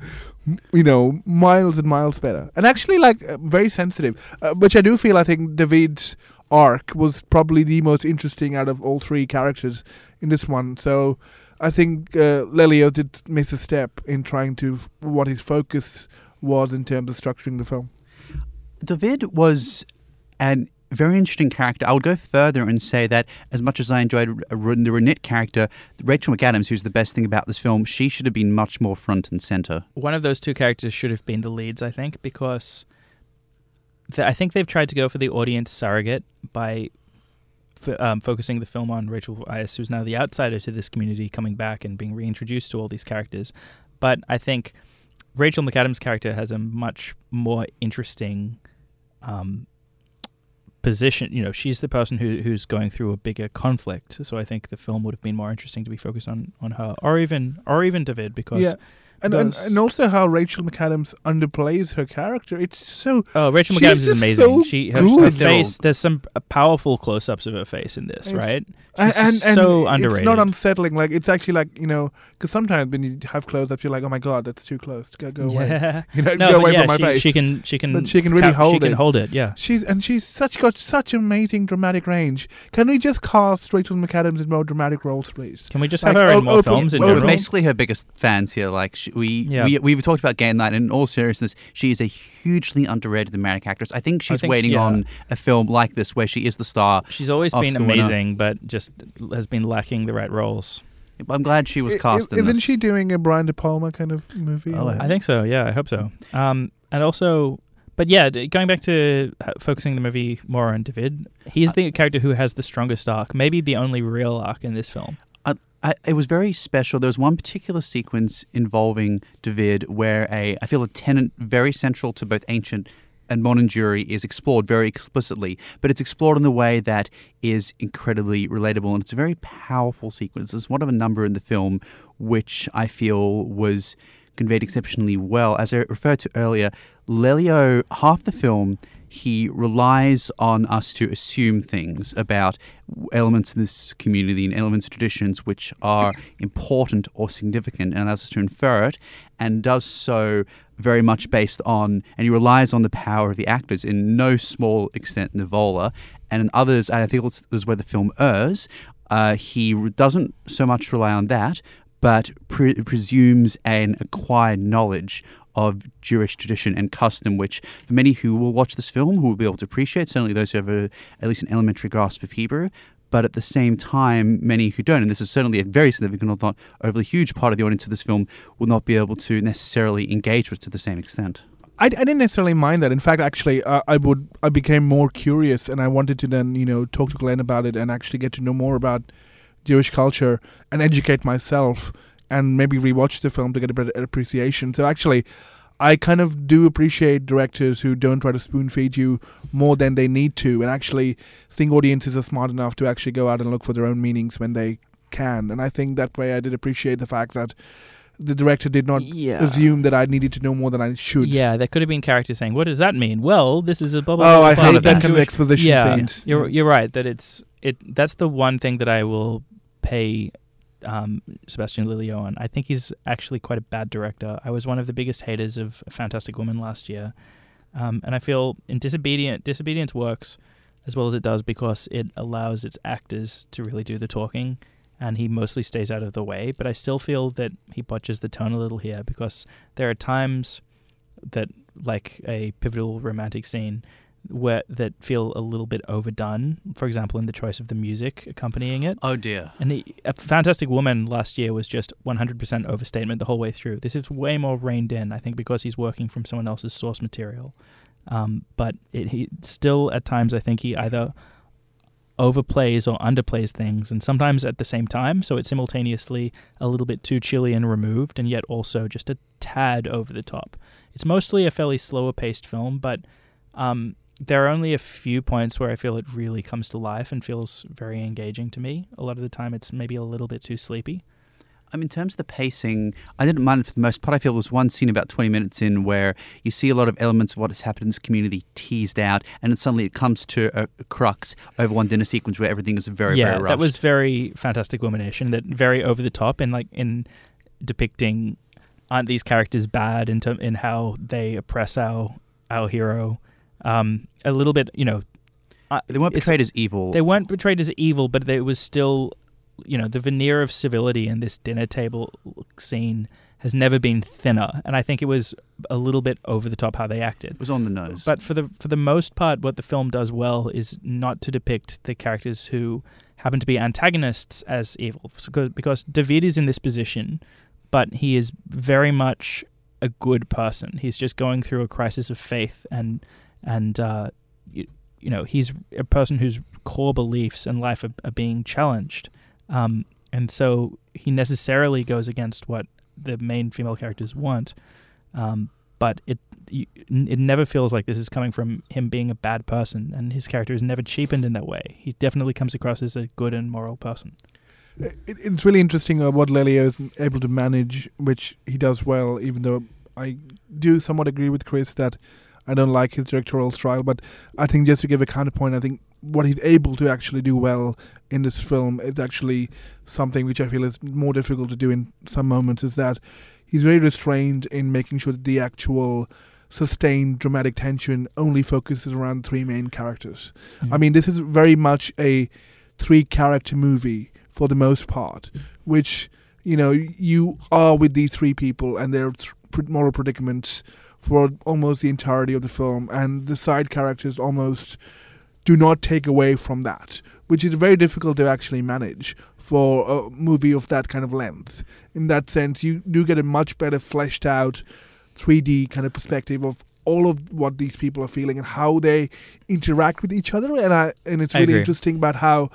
miles and miles better, and actually very sensitive. Which I do feel. I think David's arc was probably the most interesting out of all three characters in this one. So I think Lelio did miss a step in trying to what his focus was in terms of structuring the film. David was a very interesting character. I would go further and say that as much as I enjoyed the Renette character, Rachel McAdams, who's the best thing about this film, she should have been much more front and center. One of those two characters should have been the leads, I think, because I think they've tried to go for the audience surrogate by focusing the film on Rachel Weisz, who's now the outsider to this community, coming back and being reintroduced to all these characters. But I think Rachel McAdams' character has a much more interesting position. She's the person who's going through a bigger conflict. So I think the film would have been more interesting to be focused on her, or even David, because And also how Rachel McAdams underplays her character. It's so... Oh, Rachel she's McAdams is just amazing. so Her good. face, there's some powerful close-ups of her face in this, right? And She's so underrated. It's not unsettling. Like, it's actually like, because sometimes when you have close-ups, you're like, oh my God, that's too close. Go away. Yeah. Go away from my face. She can But she can really hold She can it. hold it, yeah. She's got such amazing dramatic range. Can we just cast Rachel McAdams in more dramatic roles, please? Can we just have her in more films in We're general? basically her biggest fans here. Like we've talked about Game Night, and in all seriousness, she is a hugely underrated dramatic actress. I think she's waiting on a film like this where she is the star. She's always been Oscar winner. amazing, but just has been lacking the right roles. I'm glad she was cast in this. Isn't she doing a Brian De Palma kind of movie? Oh, I think so, yeah, I hope so. And also... But yeah, going back to focusing the movie more on David, he's the character who has the strongest arc, maybe the only real arc in this film. It was very special. There was one particular sequence involving David where I feel a tenet very central to both ancient and modern Jewry is explored very explicitly, but it's explored in the way that is incredibly relatable, and it's a very powerful sequence. It's one of a number in the film which I feel was conveyed exceptionally well. As I referred to earlier, Lelio, half the film, he relies on us to assume things about elements in this community and elements of traditions which are important or significant, and allows us to infer it, and does so very much based on, and he relies on the power of the actors in no small extent Nivola, and in others, I think this is where the film errs. He doesn't so much rely on that, but presumes an acquired knowledge of Jewish tradition and custom, which for many who will watch this film, who will be able to appreciate, certainly those who have at least an elementary grasp of Hebrew, but at the same time, many who don't, and this is certainly a very significant, or not overly huge part of the audience of this film, will not be able to necessarily engage with to the same extent. I didn't necessarily mind that. In fact, actually, I became more curious, and I wanted to then, talk to Glenn about it and actually get to know more about Jewish culture and educate myself, and maybe rewatch the film to get a better appreciation. So actually, I kind of do appreciate directors who don't try to spoon feed you more than they need to, and actually think audiences are smart enough to actually go out and look for their own meanings when they can. And I think that way I did appreciate the fact that the director did not assume that I needed to know more than I should. Yeah, there could have been characters saying, "What does that mean?" Well, this is a blah blah. Oh, blah, I blah, hate that kind of Jewish- exposition scenes. You're right that that's the one thing that I will pay Sebastian Lelio on. I think he's actually quite a bad director. I was one of the biggest haters of Fantastic Woman last year, and I feel in Disobedience works as well as it does because it allows its actors to really do the talking, and he mostly stays out of the way. But I still feel that he botches the tone a little here because there are times that, like a pivotal romantic scene, that feel a little bit overdone. For example, in the choice of the music accompanying it. Oh dear. And A Fantastic Woman last year was just 100% overstatement the whole way through. This is way more reined in, I think, because he's working from someone else's source material. But he still, at times, I think he either overplays or underplays things, and sometimes at the same time, so it's simultaneously a little bit too chilly and removed, and yet also just a tad over the top. It's mostly a fairly slower paced film, but there are only a few points where I feel it really comes to life and feels very engaging to me. A lot of the time it's maybe a little bit too sleepy. In terms of the pacing, I didn't mind it for the most part. I feel there was one scene about 20 minutes in where you see a lot of elements of what has happened in this community teased out, and then suddenly it comes to a crux over one dinner sequence where everything is very, very rushed. That was very Fantastic Woman-ish, and that very over the top in depicting aren't these characters bad in how they oppress our hero. A little bit, they weren't portrayed as evil. They weren't portrayed as evil, but there was still, the veneer of civility in this dinner table scene has never been thinner, and I think it was a little bit over the top how they acted. It was on the nose. But for the most part, what the film does well is not to depict the characters who happen to be antagonists as evil, because David is in this position, but he is very much a good person. He's just going through a crisis of faith, and he's a person whose core beliefs in life are being challenged. And so he necessarily goes against what the main female characters want. But it never feels like this is coming from him being a bad person, and his character is never cheapened in that way. He definitely comes across as a good and moral person. It's really interesting what Lelio is able to manage, which he does well, even though I do somewhat agree with Chris that I don't like his directorial style. But I think just to give a counterpoint, I think what he's able to actually do well in this film is actually something which I feel is more difficult to do in some moments, is that he's very restrained in making sure that the actual sustained dramatic tension only focuses around three main characters. I mean, this is very much a three-character movie for the most part, which, you know, you are with these three people and their moral predicaments for almost the entirety of the film, and the side characters almost do not take away from that, which is very difficult to actually manage for a movie of that kind of length. In that sense, you do get a much better fleshed out 3D kind of perspective of all of what these people are feeling and how they interact with each other. And it's really interesting about how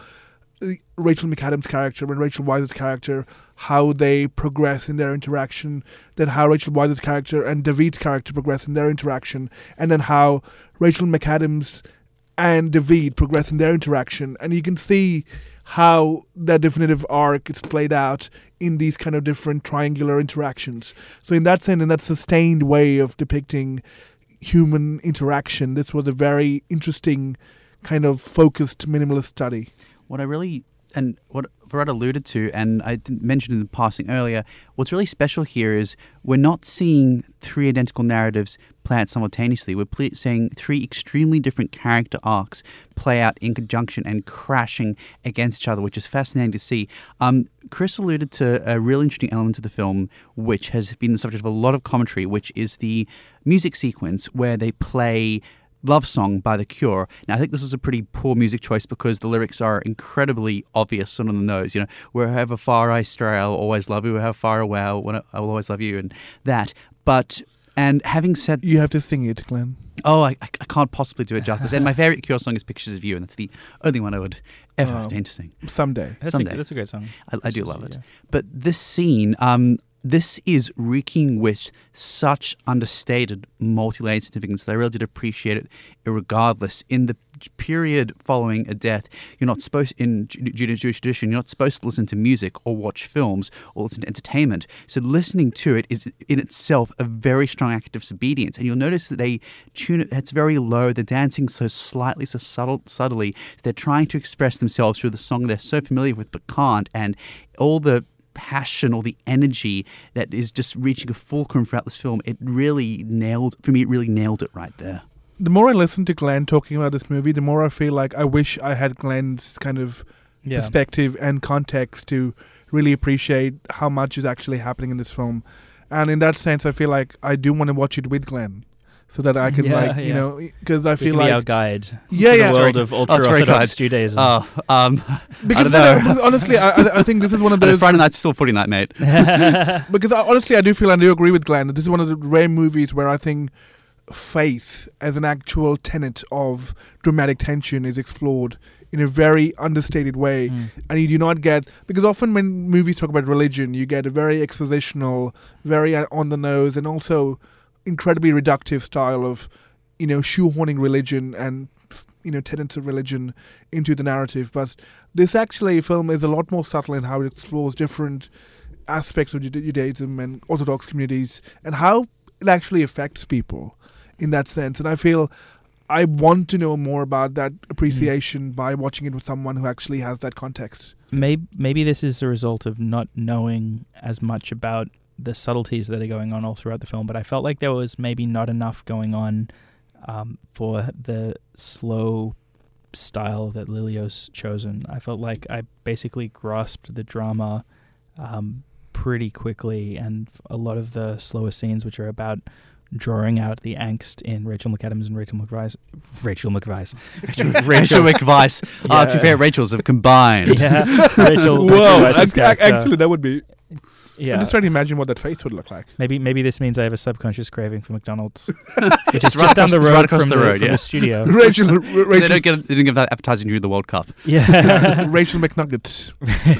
Rachel McAdams' character and Rachel Weisz's character, how they progress in their interaction, then how Rachel Weisz's character and David's character progress in their interaction, and then how Rachel McAdams and David progress in their interaction. And you can see how that definitive arc is played out in these kind of different triangular interactions. So in that sense, in that sustained way of depicting human interaction, this was a very interesting kind of focused minimalist study. What I really, and what Virat alluded to, and I mentioned in the passing earlier, what's really special here is we're not seeing three identical narratives play out simultaneously. We're seeing three extremely different character arcs play out in conjunction and crashing against each other, which is fascinating to see. Chris alluded to a real interesting element of the film, which has been the subject of a lot of commentary, which is the music sequence where they play Love Song by The Cure. Now, I think this was a pretty poor music choice because the lyrics are incredibly obvious and on the nose. You know, wherever far I stray, I'll always love you. Wherever far away, I will always love you, and that. But, and having said... You have to sing it, Glenn. Oh, I can't possibly do it justice. And my favorite Cure song is Pictures of You, and that's the only one I would ever attain to sing. Someday. That's a great song. I do love it. Yeah. But this scene... this is reeking with such understated, multi-layered significance that I really did appreciate it regardless. In the period following a death, you're not supposed, due to Jewish tradition, you're not supposed to listen to music or watch films or listen to entertainment. So listening to it is in itself a very strong act of disobedience. And you'll notice that they tune it, it's very low, they're dancing so slightly, so subtly. They're trying to express themselves through the song they're so familiar with but can't. And all the passion or the energy that is just reaching a fulcrum throughout this film, it really nailed it right there. The more I listen to Glenn talking about this movie, the more I feel like I wish I had Glenn's kind of perspective and context to really appreciate how much is actually happening in this film. And in that sense, I feel like I do want to watch it with Glenn, so that I can you know, because I feel like our guide to the world of ultra-Orthodox Judaism. Because honestly, I think this is one of those... Friday night's still 40 night, mate. Because honestly, I do agree with Glenn that this is one of the rare movies where I think faith as an actual tenet of dramatic tension is explored in a very understated way. And you do not get... Because often when movies talk about religion, you get a very expositional, very on the nose, and also incredibly reductive style of, you know, shoehorning religion and, you know, tenets of religion into the narrative. But this actually film is a lot more subtle in how it explores different aspects of Judaism and Orthodox communities and how it actually affects people in that sense. And I feel I want to know more about that appreciation by watching it with someone who actually has that context. Maybe this is a result of not knowing as much about the subtleties that are going on all throughout the film, but I felt like there was maybe not enough going on for the slow style that Lelio's chosen. I felt like I basically grasped the drama pretty quickly, and a lot of the slower scenes, which are about drawing out the angst in Rachel McAdams and Rachel McVice. Rachel McVice. Yeah. Two favorite Rachels have combined. Yeah. Rachel. Whoa, actually, that would be... Yeah. I'm just trying to imagine what that face would look like. Maybe this means I have a subconscious craving for McDonald's. Which is just down the road from the studio. Rachel. They didn't give that advertising during the World Cup. Yeah. Rachel McNuggets.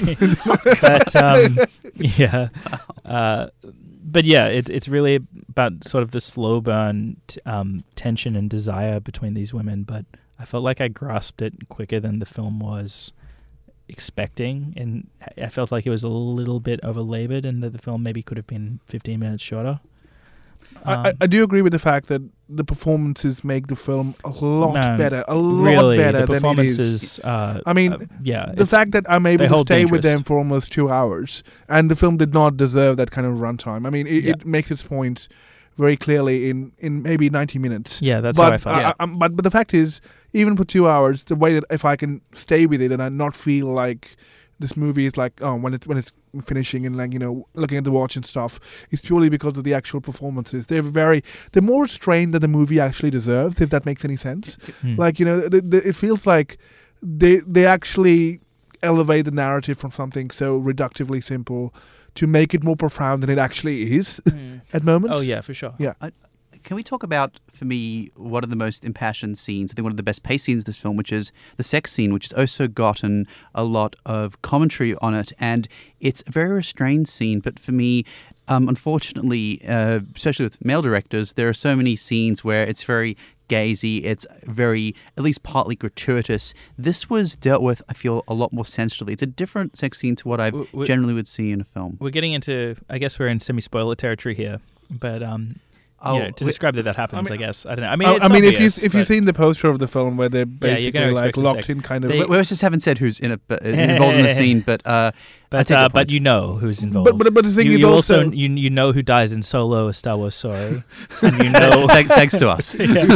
But yeah, it's really about sort of the slow burn tension and desire between these women. But I felt like I grasped it quicker than the film was expecting, and I felt like it was a little bit overlabored, and that the film maybe could have been 15 minutes shorter. I do agree with the fact that the performances make the film a lot better, a lot really, better the than it performances. is. I mean, yeah, the fact that I'm able to hold stay interest. with them for almost 2 hours, and the film did not deserve that kind of runtime. I mean, it makes its point very clearly in maybe 90 minutes. Yeah, that's but, how I felt. But the fact is, even for 2 hours, the way that if I can stay with it and I not feel like this movie is like, oh, when it's finishing and like, you know, looking at the watch and stuff, it's purely because of the actual performances. They're more restrained than the movie actually deserves, if that makes any sense. Like, you know, it feels like they actually elevate the narrative from something so reductively simple to make it more profound than it actually is at moments. Oh yeah, for sure. Yeah. Can we talk about, for me, one of the most impassioned scenes, I think one of the best paced scenes of this film, which is the sex scene, which has also gotten a lot of commentary on it. And it's a very restrained scene, but for me, unfortunately, especially with male directors, there are so many scenes where it's very gazy, it's very, at least partly gratuitous. This was dealt with, I feel, a lot more sensitively. It's a different sex scene to what I generally would see in a film. We're getting into, I guess we're in semi-spoiler territory here, but to describe that happens, I guess. I don't know. I mean, it's obvious, if you've seen the poster of the film where they're basically you're like locked in kind of... We just haven't said who's in it, but involved in the scene, but you know who's involved. But the thing is you also... You know who dies in Solo, A Star Wars Story, and you know... Thanks to us.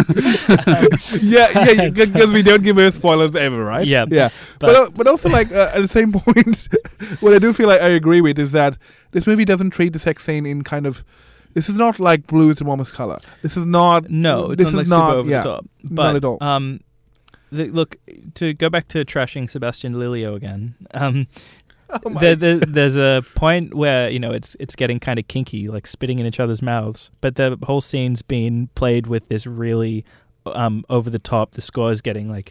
yeah, because we don't give away spoilers ever, right? Yeah. But also, like, at the same point, what I do feel like I agree with is that this movie doesn't treat the sex scene in kind of... This is not like Blue is the Warmest Color. This is not... No, it's this not is like not, super over the top. But, not at all. Look, to go back to trashing Sebastian Lelio again, there's a point where, you know, it's getting kind of kinky, like spitting in each other's mouths. But the whole scene's being played with this really over the top. The score is getting like...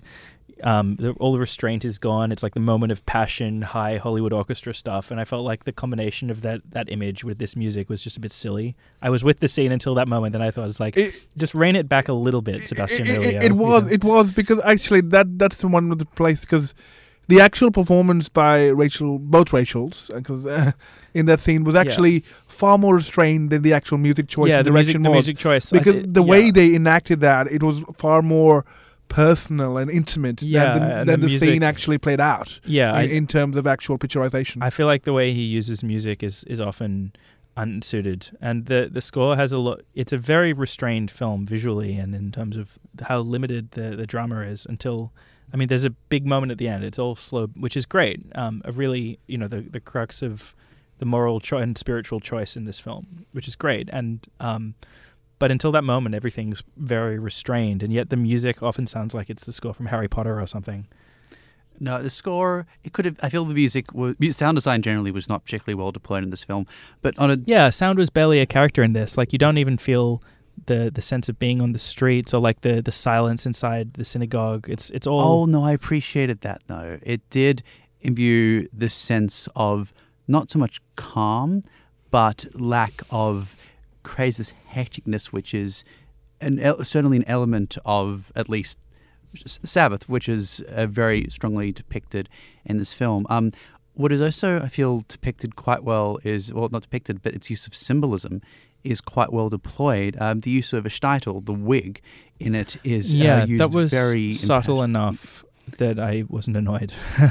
all the restraint is gone. It's like the moment of passion, high Hollywood orchestra stuff, and I felt like the combination of that image with this music was just a bit silly. I was with the scene until that moment, then I thought, it's like, just rein it back a little bit, Sebastian Lelio. It was because actually that's the one of the place, because the actual performance by both Rachels, because in that scene was actually far more restrained than the actual music choice. Yeah, the music choice, because the way they enacted that, it was far more personal and intimate than the scene actually played out. Yeah, in terms of actual picturization. I feel like the way he uses music is often unsuited, and the score has a lot. It's a very restrained film visually, and in terms of how limited the drama is. Until, I mean, there's a big moment at the end. It's all slow, which is great. A really, you know, the crux of the moral and spiritual choice in this film, which is great. And but until that moment, everything's very restrained, and yet the music often sounds like it's the score from Harry Potter or something. No, the score, it could have... I feel the sound design generally was not particularly well deployed in this film, but on a... Yeah, sound was barely a character in this. Like, you don't even feel the sense of being on the streets, or like the silence inside the synagogue. It's all... Oh, no, I appreciated that, though. It did imbue this sense of not so much calm, but lack of... creates this hecticness, which is certainly an element of at least Sabbath, which is very strongly depicted in this film. What is also, I feel, depicted quite well is, well, not depicted, but its use of symbolism is quite well deployed. The use of a shtitel, the wig, in it is used that was very subtle enough that I wasn't annoyed.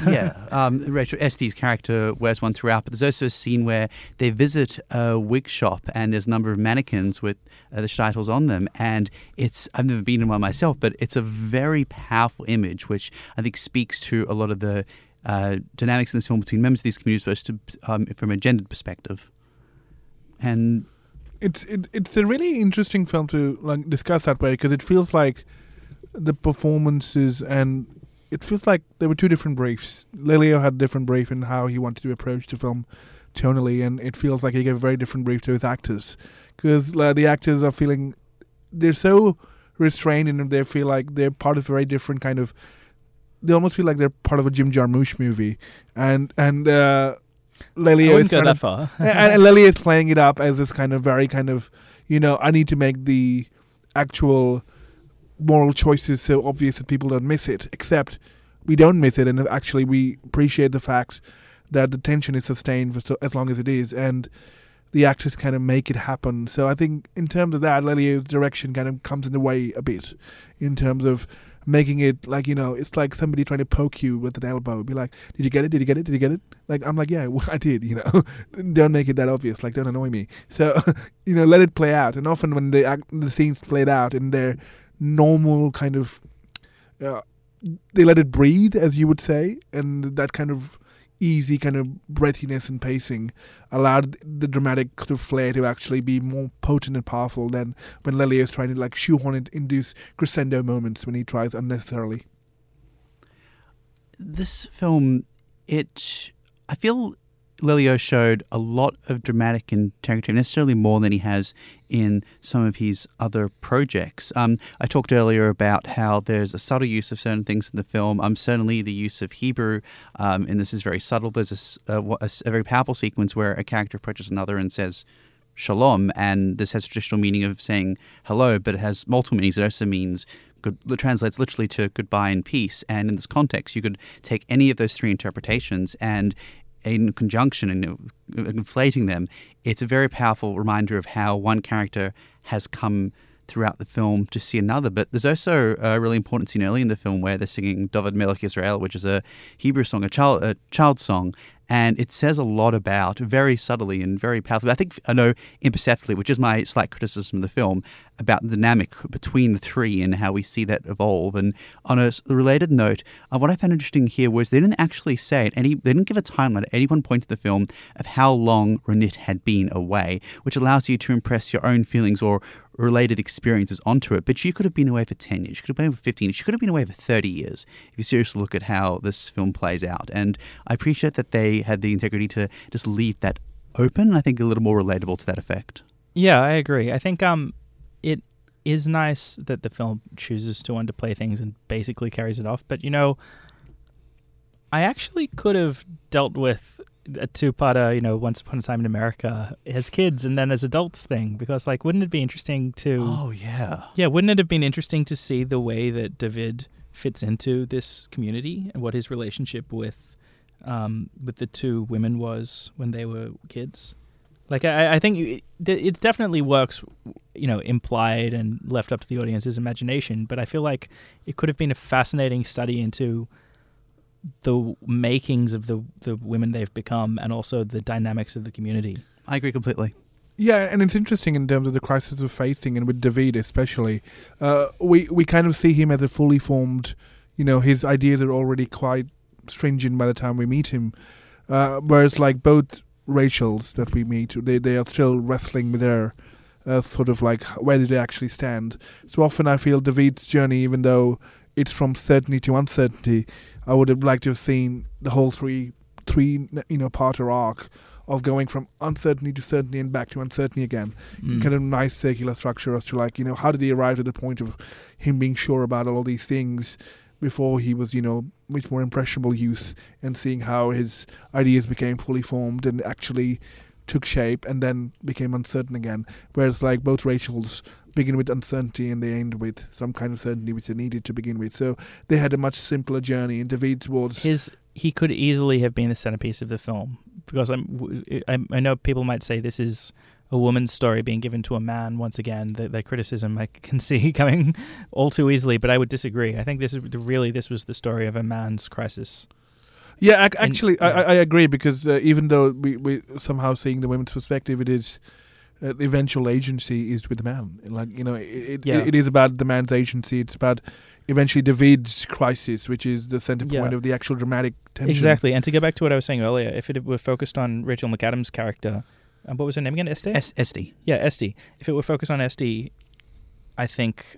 Rachel Estes' character wears one throughout, but there's also a scene where they visit a wig shop and there's a number of mannequins with the shitels on them, and I've never been in one myself, but it's a very powerful image, which I think speaks to a lot of the dynamics in this film between members of these communities, from a gendered perspective. And it's a really interesting film to like discuss that way, because it feels like the performances, and it feels like there were two different briefs. Lelio had a different brief in how he wanted to approach the film tonally, and it feels like he gave a very different brief to his actors, because the actors are feeling, they're so restrained, and they feel like they're part of a very different kind of, they almost feel like they're part of a Jim Jarmusch movie, and Lelio is go that far. and Lelio is playing it up as this kind of very kind of, you know, I need to make the actual moral choices so obvious that people don't miss it. Except we don't miss it, and actually we appreciate the fact that the tension is sustained for as long as it is, and the actors kind of make it happen. So I think in terms of that, Lelio's direction kind of comes in the way a bit, in terms of making it like, it's like somebody trying to poke you with an elbow. Be like, did you get it? Did you get it? Did you get it? Like, I'm like, yeah, well, I did, Don't make it that obvious. Like, don't annoy me. So, let it play out. And often when the scenes played out in their normal kind of, they let it breathe, as you would say, and that kind of easy kind of breathiness and pacing allowed the dramatic sort of flair to actually be more potent and powerful than when Lelio is trying to like shoehorn it in these crescendo moments when he tries unnecessarily. This film, I feel Lelio showed a lot of dramatic integrity, necessarily more than he has in some of his other projects. I talked earlier about how there's a subtle use of certain things in the film. Certainly the use of Hebrew, and this is very subtle. There's a very powerful sequence where a character approaches another and says, Shalom, and this has traditional meaning of saying hello, but it has multiple meanings. It also means it translates literally to goodbye and peace. And in this context, you could take any of those three interpretations and in conjunction and inflating them, it's a very powerful reminder of how one character has come throughout the film to see another. But there's also a really important scene early in the film where they're singing David Melech Israel, which is a Hebrew song, a child song, and it says a lot about, very subtly and very powerfully, I know imperceptibly, which is my slight criticism of the film, about the dynamic between the three and how we see that evolve. And on a related note, what I found interesting here was they didn't actually say it, they didn't give a timeline at any one point in the film of how long Ronit had been away, which allows you to impress your own feelings or related experiences onto it. But you could have been away for 10 years, you could have been away for 15 years, you could have been away for 30 years if you seriously look at how this film plays out. And I appreciate that they had the integrity to just leave that open, I think a little more relatable to that effect. Yeah, I agree. I think it is nice that the film chooses to underplay things and basically carries it off. But, I actually could have dealt with a two-parter, Once Upon a Time in America as kids and then as adults thing, because, wouldn't it be interesting to... Oh, yeah. Yeah, wouldn't it have been interesting to see the way that David fits into this community and what his relationship with the two women was when they were kids? I think it definitely works, implied and left up to the audience's imagination, but I feel like it could have been a fascinating study into the makings of the women they've become and also the dynamics of the community. I agree completely. Yeah, and it's interesting in terms of the crisis of facing, and with David especially. We kind of see him as a fully formed, his ideas are already quite stringent by the time we meet him. Whereas both Rachels that we meet, they are still wrestling with their sort of where do they actually stand. So often I feel David's journey, even though it's from certainty to uncertainty, I would have liked to have seen the whole three parter arc of going from uncertainty to certainty and back to uncertainty again. Kind of nice circular structure as to how did he arrive at the point of him being sure about all these things before he was, much more impressionable youth, and seeing how his ideas became fully formed and actually took shape and then became uncertain again. Whereas both Rachels begin with uncertainty and they end with some kind of certainty which they needed to begin with. So they had a much simpler journey, and David's was... He could easily have been the centerpiece of the film, because I know people might say this is a woman's story being given to a man once again. The criticism I can see coming all too easily, but I would disagree. I think this was the story of a man's crisis. Yeah, actually, I agree, because even though we somehow seeing the women's perspective, it is the eventual agency is with the man. It is about the man's agency. It's about eventually David's crisis, which is the center point of the actual dramatic tension. Exactly. And to go back to what I was saying earlier, if it were focused on Rachel McAdams' character, what was her name again? Estee? Estee. Yeah, Estee. If it were focused on Estee, I think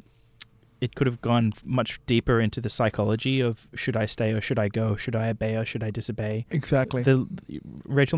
it could have gone much deeper into the psychology of should I stay or should I go? Should I obey or should I disobey? Exactly. Rachel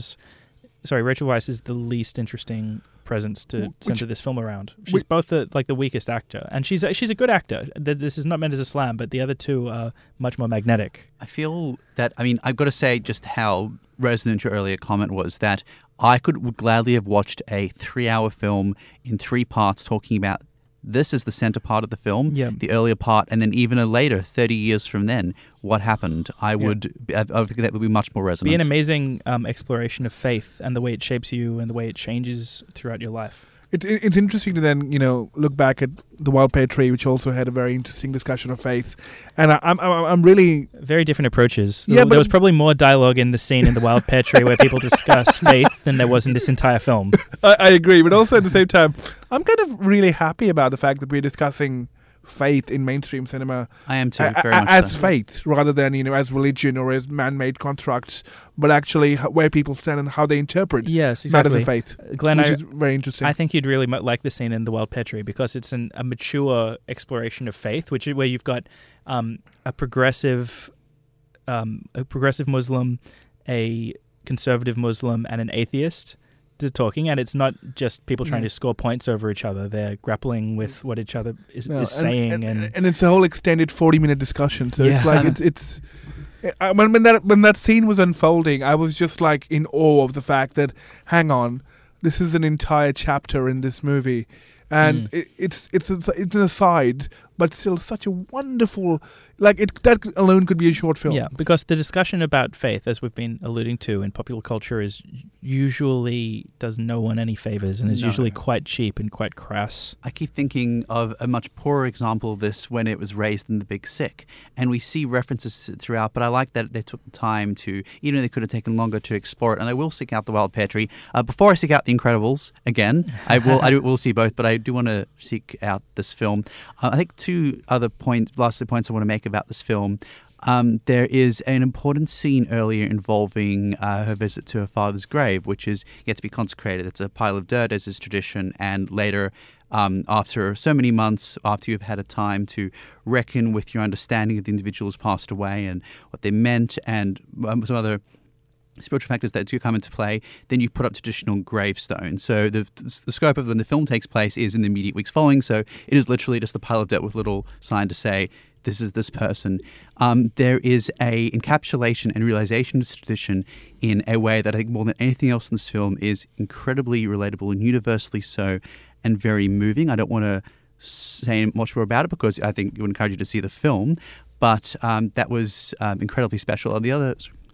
Weisz is the least interesting presence to center this film around. She's both the weakest actor, and she's a good actor. This is not meant as a slam, but the other two are much more magnetic. I feel that, I've got to say just how resonant your earlier comment was, that I would gladly have watched a 3-hour film in 3 parts talking about this is the center part of the film, Yeah. the earlier part, and then even a later, 30 years from then, what happened, I think that would be much more resonant. Be an amazing exploration of faith and the way it shapes you and the way it changes throughout your life. It's interesting to then look back at The Wild Pear Tree, which also had a very interesting discussion of faith, and I'm really Very different approaches. Yeah, but there was probably more dialogue in the scene in The Wild Pear Tree where people discuss faith than there was in this entire film. I agree, but also at the same time, I'm kind of really happy about the fact that we're discussing faith in mainstream cinema I am too, very much as so. faith rather than as religion or as man-made constructs, but actually where people stand and how they interpret Yes, matters exactly. of faith, Glenn, which I, is very interesting. I think you'd really like the scene in The Wild Pear Tree because it's a mature exploration of faith, which is where you've got a progressive Muslim, a conservative Muslim, and an atheist talking, and it's not just people trying to score points over each other. They're grappling with what each other is saying, and it's a whole extended 40-minute discussion. So it's Yeah. like it's when that scene was unfolding, I was just like in awe of the fact that hang on, this is an entire chapter in this movie, and it's an aside, but still such a wonderful that alone could be a short film. Yeah, because the discussion about faith, as we've been alluding to in popular culture, is usually does no one any favors and is usually quite cheap and quite crass. I keep thinking of a much poorer example of this when it was Raised in the Big Sick. And we see references throughout, but I like that they took the time to, even though they could have taken longer to explore it. And I will seek out The Wild Pear Tree. Before I seek out The Incredibles, again, I will see both, but I do want to seek out this film. I think last two points I want to make about this film. There is an important scene earlier involving her visit to her father's grave, which is yet to be consecrated. It's a pile of dirt, as is tradition, and later, after so many months, after you've had a time to reckon with your understanding of the individual who's passed away and what they meant, and some other spiritual factors that do come into play, then you put up traditional gravestones. So the scope of when the film takes place is in the immediate weeks following, so it is literally just a pile of dirt with a little sign to say, this is this person. There is a encapsulation and realization of this tradition in a way that I think more than anything else in this film is incredibly relatable and universally so, and very moving. I don't want to say much more about it because I think it would encourage you to see the film, but that was incredibly special. And the other...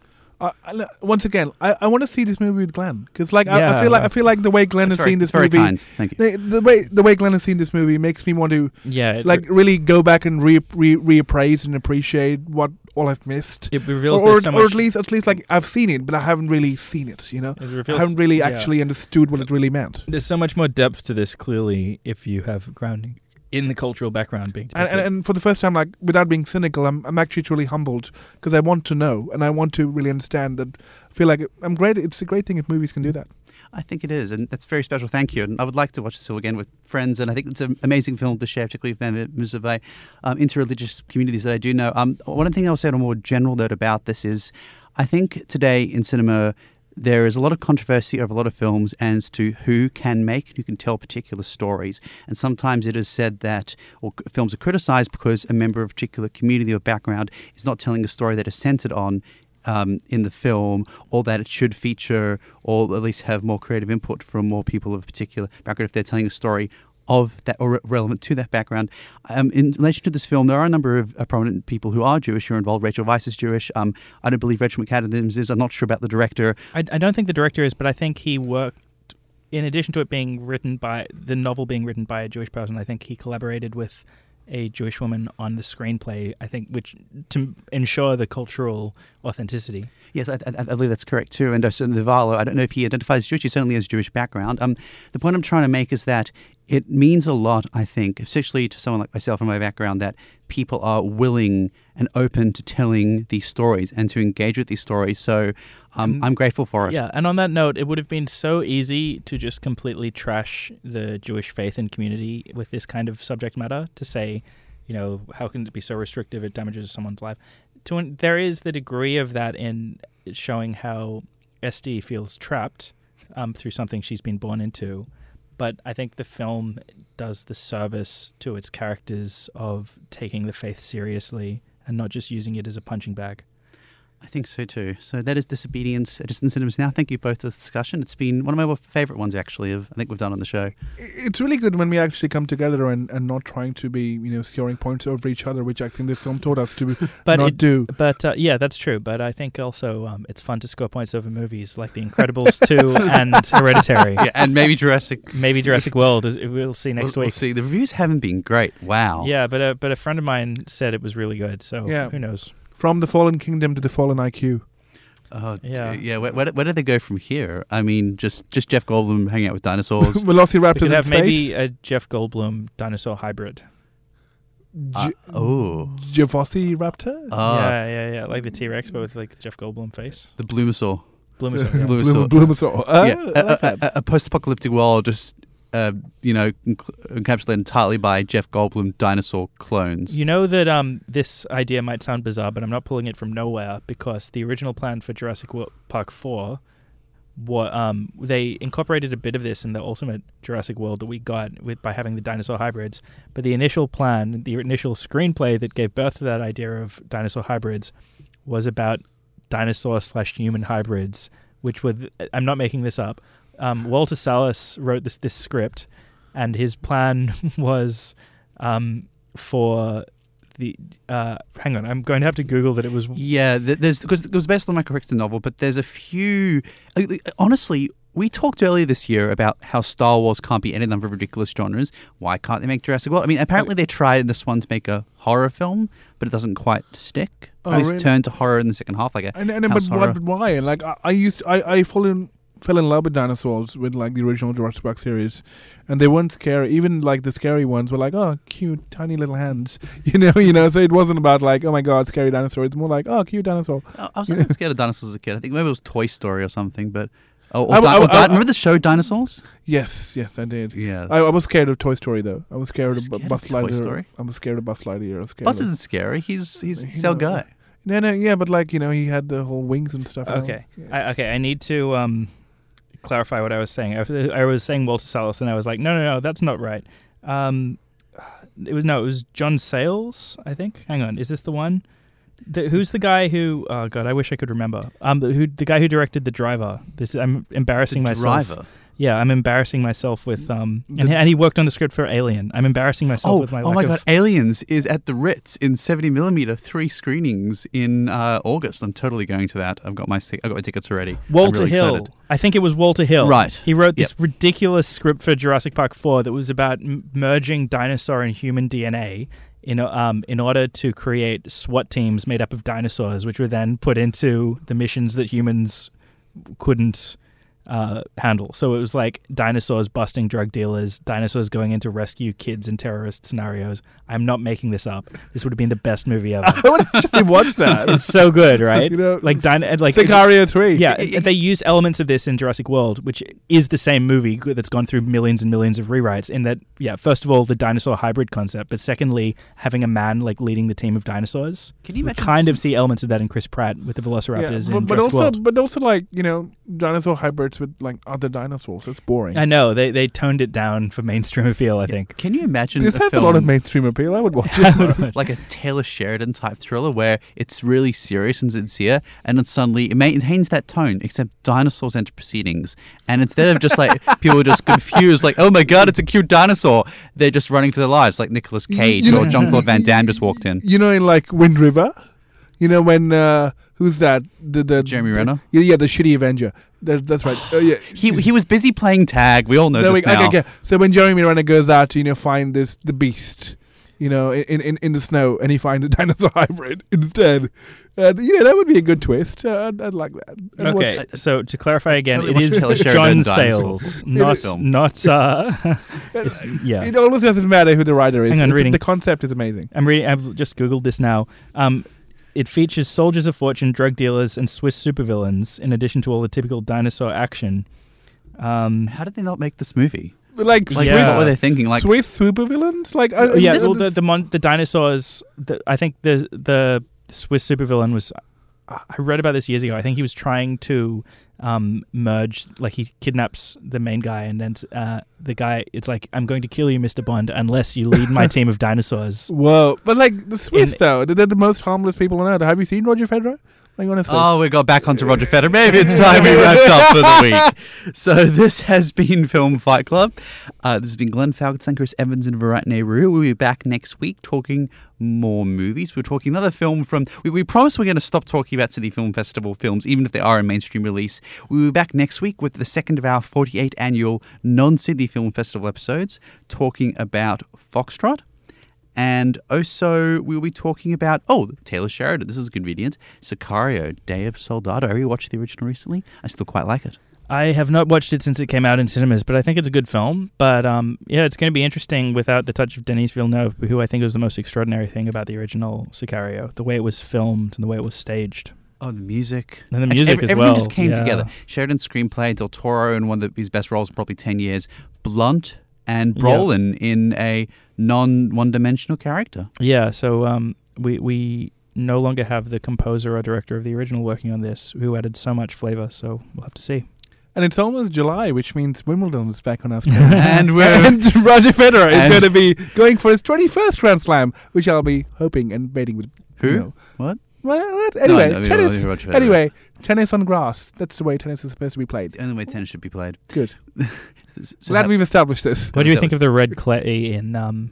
Once again, I want to see this movie with Glenn because, I Yeah. feel like the way Glenn has seen this very movie, kind. Thank you. the way Glenn has seen this movie makes me want to really go back and reappraise and appreciate what all I've missed. It reveals or there's so much. at least like I've seen it, but I haven't really seen it. It I reveals, haven't really actually understood what it really meant. There's so much more depth to this. Clearly, if you have grounding in the cultural background being depicted. And for the first time, without being cynical, I'm actually truly humbled because I want to know and I want to really understand that. I feel like I'm great. It's a great thing if movies can do that. I think it is, and that's very special. Thank you. And I would like to watch this film again with friends, and I think it's an amazing film to share, particularly with members of interreligious communities that I do know. One thing I'll say on a more general note about this is I think today in cinema there is a lot of controversy over a lot of films as to who can make and who can tell particular stories. And sometimes it is said that films are criticized because a member of a particular community or background is not telling a story that is centered on in the film, or that it should feature or at least have more creative input from more people of a particular background if they're telling a story of that or relevant to that background. In relation to this film, there are a number of prominent people who are Jewish who are involved. Rachel Weisz is Jewish. I don't believe Rachel McAdams is. I'm not sure about the director. I don't think the director is, but I think he worked, in addition to it being written by, the novel being written by a Jewish person, I think he collaborated with a Jewish woman on the screenplay, I think, which to ensure the cultural authenticity. Yes, I believe that's correct too. And so Navallo, I don't know if he identifies Jewish. He certainly has Jewish background. The point I'm trying to make is that it means a lot, I think, especially to someone like myself and my background, that people are willing and open to telling these stories and to engage with these stories. So I'm grateful for it. Yeah, and on that note, it would have been so easy to just completely trash the Jewish faith and community with this kind of subject matter, to say, how can it be so restrictive, it damages someone's life. There is the degree of that in showing how SD feels trapped through something she's been born into. But I think the film does the service to its characters of taking the faith seriously and not just using it as a punching bag. I think so too. So that is Disobedience at Distant Cinemas now. Thank you both for the discussion. It's been one of my favourite ones, actually, I think we've done on the show. It's really good when we actually come together and not trying to be, scoring points over each other, which I think this film taught us to do. But yeah, that's true. But I think also it's fun to score points over movies like The Incredibles 2 and Hereditary. Yeah, and maybe Jurassic World. We'll see next week. We'll see. The reviews haven't been great. Wow. Yeah, but a friend of mine said it was really good. So who knows? From the Fallen Kingdom to the Fallen IQ. Yeah. Where do they go from here? I mean, just Jeff Goldblum hanging out with dinosaurs. Velociraptors we could in have space. maybe a Jeff Goldblum dinosaur hybrid. Velociraptor? Yeah, like the T-Rex, but with like Jeff Goldblum face. The Bloomosaur. Bloomosaur. A post-apocalyptic world just encapsulated entirely by Jeff Goldblum dinosaur clones. You know that this idea might sound bizarre, but I'm not pulling it from nowhere, because the original plan for Jurassic Park 4, they incorporated a bit of this in the ultimate Jurassic World that we got by having the dinosaur hybrids. But the initial plan, the initial screenplay that gave birth to that idea of dinosaur hybrids was about dinosaur/human hybrids, which were, I'm not making this up, Walter Salles wrote this script, and his plan was for the hang on, I'm going to have to Google that it was. Yeah, there's, because it was based on the Michael Crichton novel, but there's a few. Honestly, we talked earlier this year about how Star Wars can't be any number of ridiculous genres. Why can't they make Jurassic World? I mean, apparently they tried in this one to make a horror film, but it doesn't quite stick. At least turn to horror in the second half, like a house horror. But why? And like I fell in love with dinosaurs with like the original Jurassic Park series, and they weren't scary. Even like the scary ones were like, oh, cute, tiny little hands, So it wasn't about like, oh my god, scary dinosaur. It's more like, oh, cute dinosaur. I was not scared of dinosaurs as a kid. I think maybe it was Toy Story or something. But remember the show Dinosaurs? Yes, I did. Yeah, I was scared of Toy Story though. I was scared of Buzz Toy Story? I was scared of Buzz Lightyear. Buzz isn't scary. He's our guy. No, yeah, but like he had the whole wings and stuff. Okay, I need to clarify what I was saying. I was saying Walter Salles, and I was like, no, that's not right. It was John Sayles, I think. Hang on, is this the one? Who's the guy who? Oh God, I wish I could remember. The guy who directed The Driver. I'm embarrassing myself. Driver. Yeah, I'm embarrassing myself with and he worked on the script for Alien. I'm embarrassing myself with my. Oh my God! Aliens is at the Ritz in 70mm, 3 screenings in August. I'm totally going to that. I've got my tickets already. Walter really Hill. Excited. I think it was Walter Hill. Right. He wrote this ridiculous script for Jurassic Park 4 that was about merging dinosaur and human DNA in order to create SWAT teams made up of dinosaurs, which were then put into the missions that humans couldn't handle. So it was like dinosaurs busting drug dealers, dinosaurs going in to rescue kids in terrorist scenarios. I'm not making this up. This would have been the best movie ever. I would actually watch that. It's so good, right? Like Sicario 3. Yeah, they use elements of this in Jurassic World, which is the same movie that's gone through millions and millions of rewrites. In that, first of all, the dinosaur hybrid concept, but secondly, having a man like leading the team of dinosaurs. Can you imagine? Kind of see elements of that in Chris Pratt with the Velociraptors in Jurassic World. But also like dinosaur hybrids with like other dinosaurs. It's boring. I know they toned it down for mainstream appeal. I think. Can you imagine? This has a lot of mainstream appeal. I would watch it. Like a Taylor Sheridan type thriller where it's really serious and sincere, and then suddenly it maintains that tone, except dinosaurs enter proceedings, and instead of just like people just confused, like, oh my god, it's a cute dinosaur, they're just running for their lives, like Nicolas Cage or Jean-Claude Van Damme just walked in. In like Wind River, when who's that? The Jeremy Renner. The shitty Avenger. That's right. He was busy playing tag. We all know this now. Okay. So when Jeremy Renner goes out to find the beast, in the snow, and he finds a dinosaur hybrid instead, that would be a good twist. I'd like that. Okay. So to clarify again, Totally it is John Sayles, not. It almost doesn't matter who the writer is. Hang on, reading. The concept is amazing. I'm reading. I've just Googled this now. It features soldiers of fortune, drug dealers, and Swiss supervillains, in addition to all the typical dinosaur action. How did they not make this movie? Like what were they thinking? Like Swiss supervillains? The dinosaurs. I think the Swiss supervillain was. I read about this years ago. I think he was trying to merge, like he kidnaps the main guy, and then the guy, it's like, I'm going to kill you, Mr. Bond, unless you lead my team of dinosaurs. Whoa. But like the Swiss, though, they're the most harmless people on earth. Have you seen Roger Federer? Like, honestly. Oh, we got back onto Roger Federer. Maybe it's time we wrapped up for the week. So this has been Film Fight Club. This has been Glenn Falkenstein, Chris Evans, and Virat Nehru. We'll be back next week talking more movies. We're talking another film from... We promise we're going to stop talking about Sydney Film Festival films, even if they are a mainstream release. We'll be back next week with the second of our 48 annual non-Sydney Film Festival episodes, talking about Foxtrot. And also, we'll be talking about, Taylor Sheridan. This is convenient. Sicario, Day of Soldado. Have you watched the original recently? I still quite like it. I have not watched it since it came out in cinemas, but I think it's a good film. But it's going to be interesting without the touch of Denis Villeneuve, who I think was the most extraordinary thing about the original Sicario, the way it was filmed and the way it was staged. Oh, the music. And the music as well. Everything just came together. Sheridan's screenplay, Del Toro in one of his best roles in probably 10 years, Blunt and Brolin in a non-one-dimensional character. Yeah, so we no longer have the composer or director of the original working on this, who added so much flavor, so we'll have to see. And it's almost July, which means Wimbledon is back on our screen. and Roger Federer is going to be going for his 21st Grand Slam, which I'll be hoping and waiting with. Who? You know. What? What? Anyway, tennis. Anyway, tennis on grass. That's the way tennis is supposed to be played. The only way tennis should be played. Good. Glad we've established this. What do you think of the red clay in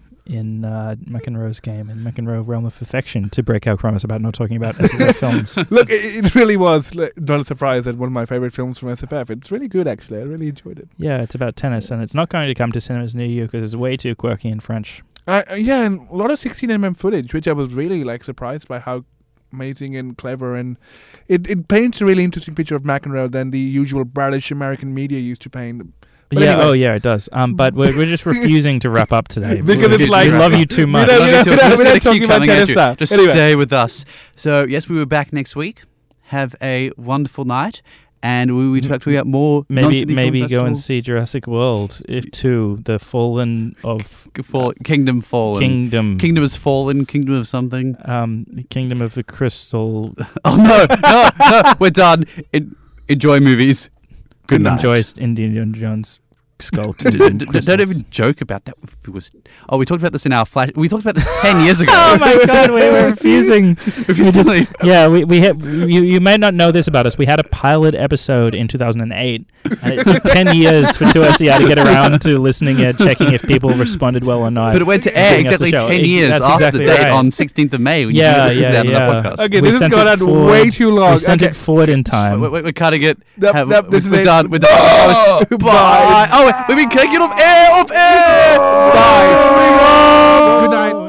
McEnroe's game, in McEnroe Realm of Perfection, to break our promise about not talking about SFF films? Look, it really was not a surprise that one of my favorite films from SFF. It's really good, actually. I really enjoyed it. Yeah, it's about tennis, and it's not going to come to cinemas near you because it's way too quirky in French. Yeah, and a lot of 16mm footage, which I was really surprised by how amazing and clever, and it paints a really interesting picture of McEnroe than the usual British American media used to paint. But anyway. It does. But we're just refusing to wrap up today because we love you too much. We're not talking about tennis stuff. Just stay with us. So yes, we will be back next week. Have a wonderful night, and we will be talking about more. Maybe go and see Jurassic World. If the Fallen of Kingdom Fallen. Kingdom has fallen. Kingdom of something. The Kingdom of the Crystal. Oh no! We're done. Enjoy movies. Good night. Enjoy Indiana Jones skull. Don't even joke about that. We talked about this in our flash. We talked about this 10 years ago. Oh my god, we were refusing. You may not know this about us. We had a pilot episode in 2008. And it took 10 years for 2SER to get around to listening and checking if people responded well or not. But it went to air exactly 10 years after the date on 16th of May. When you this down on the podcast. Okay, this has gone on way too long. We sent it forward in time. We're cutting it. We're done. We're done. Bye. Oh, we've been kicking off air. Bye. Good night.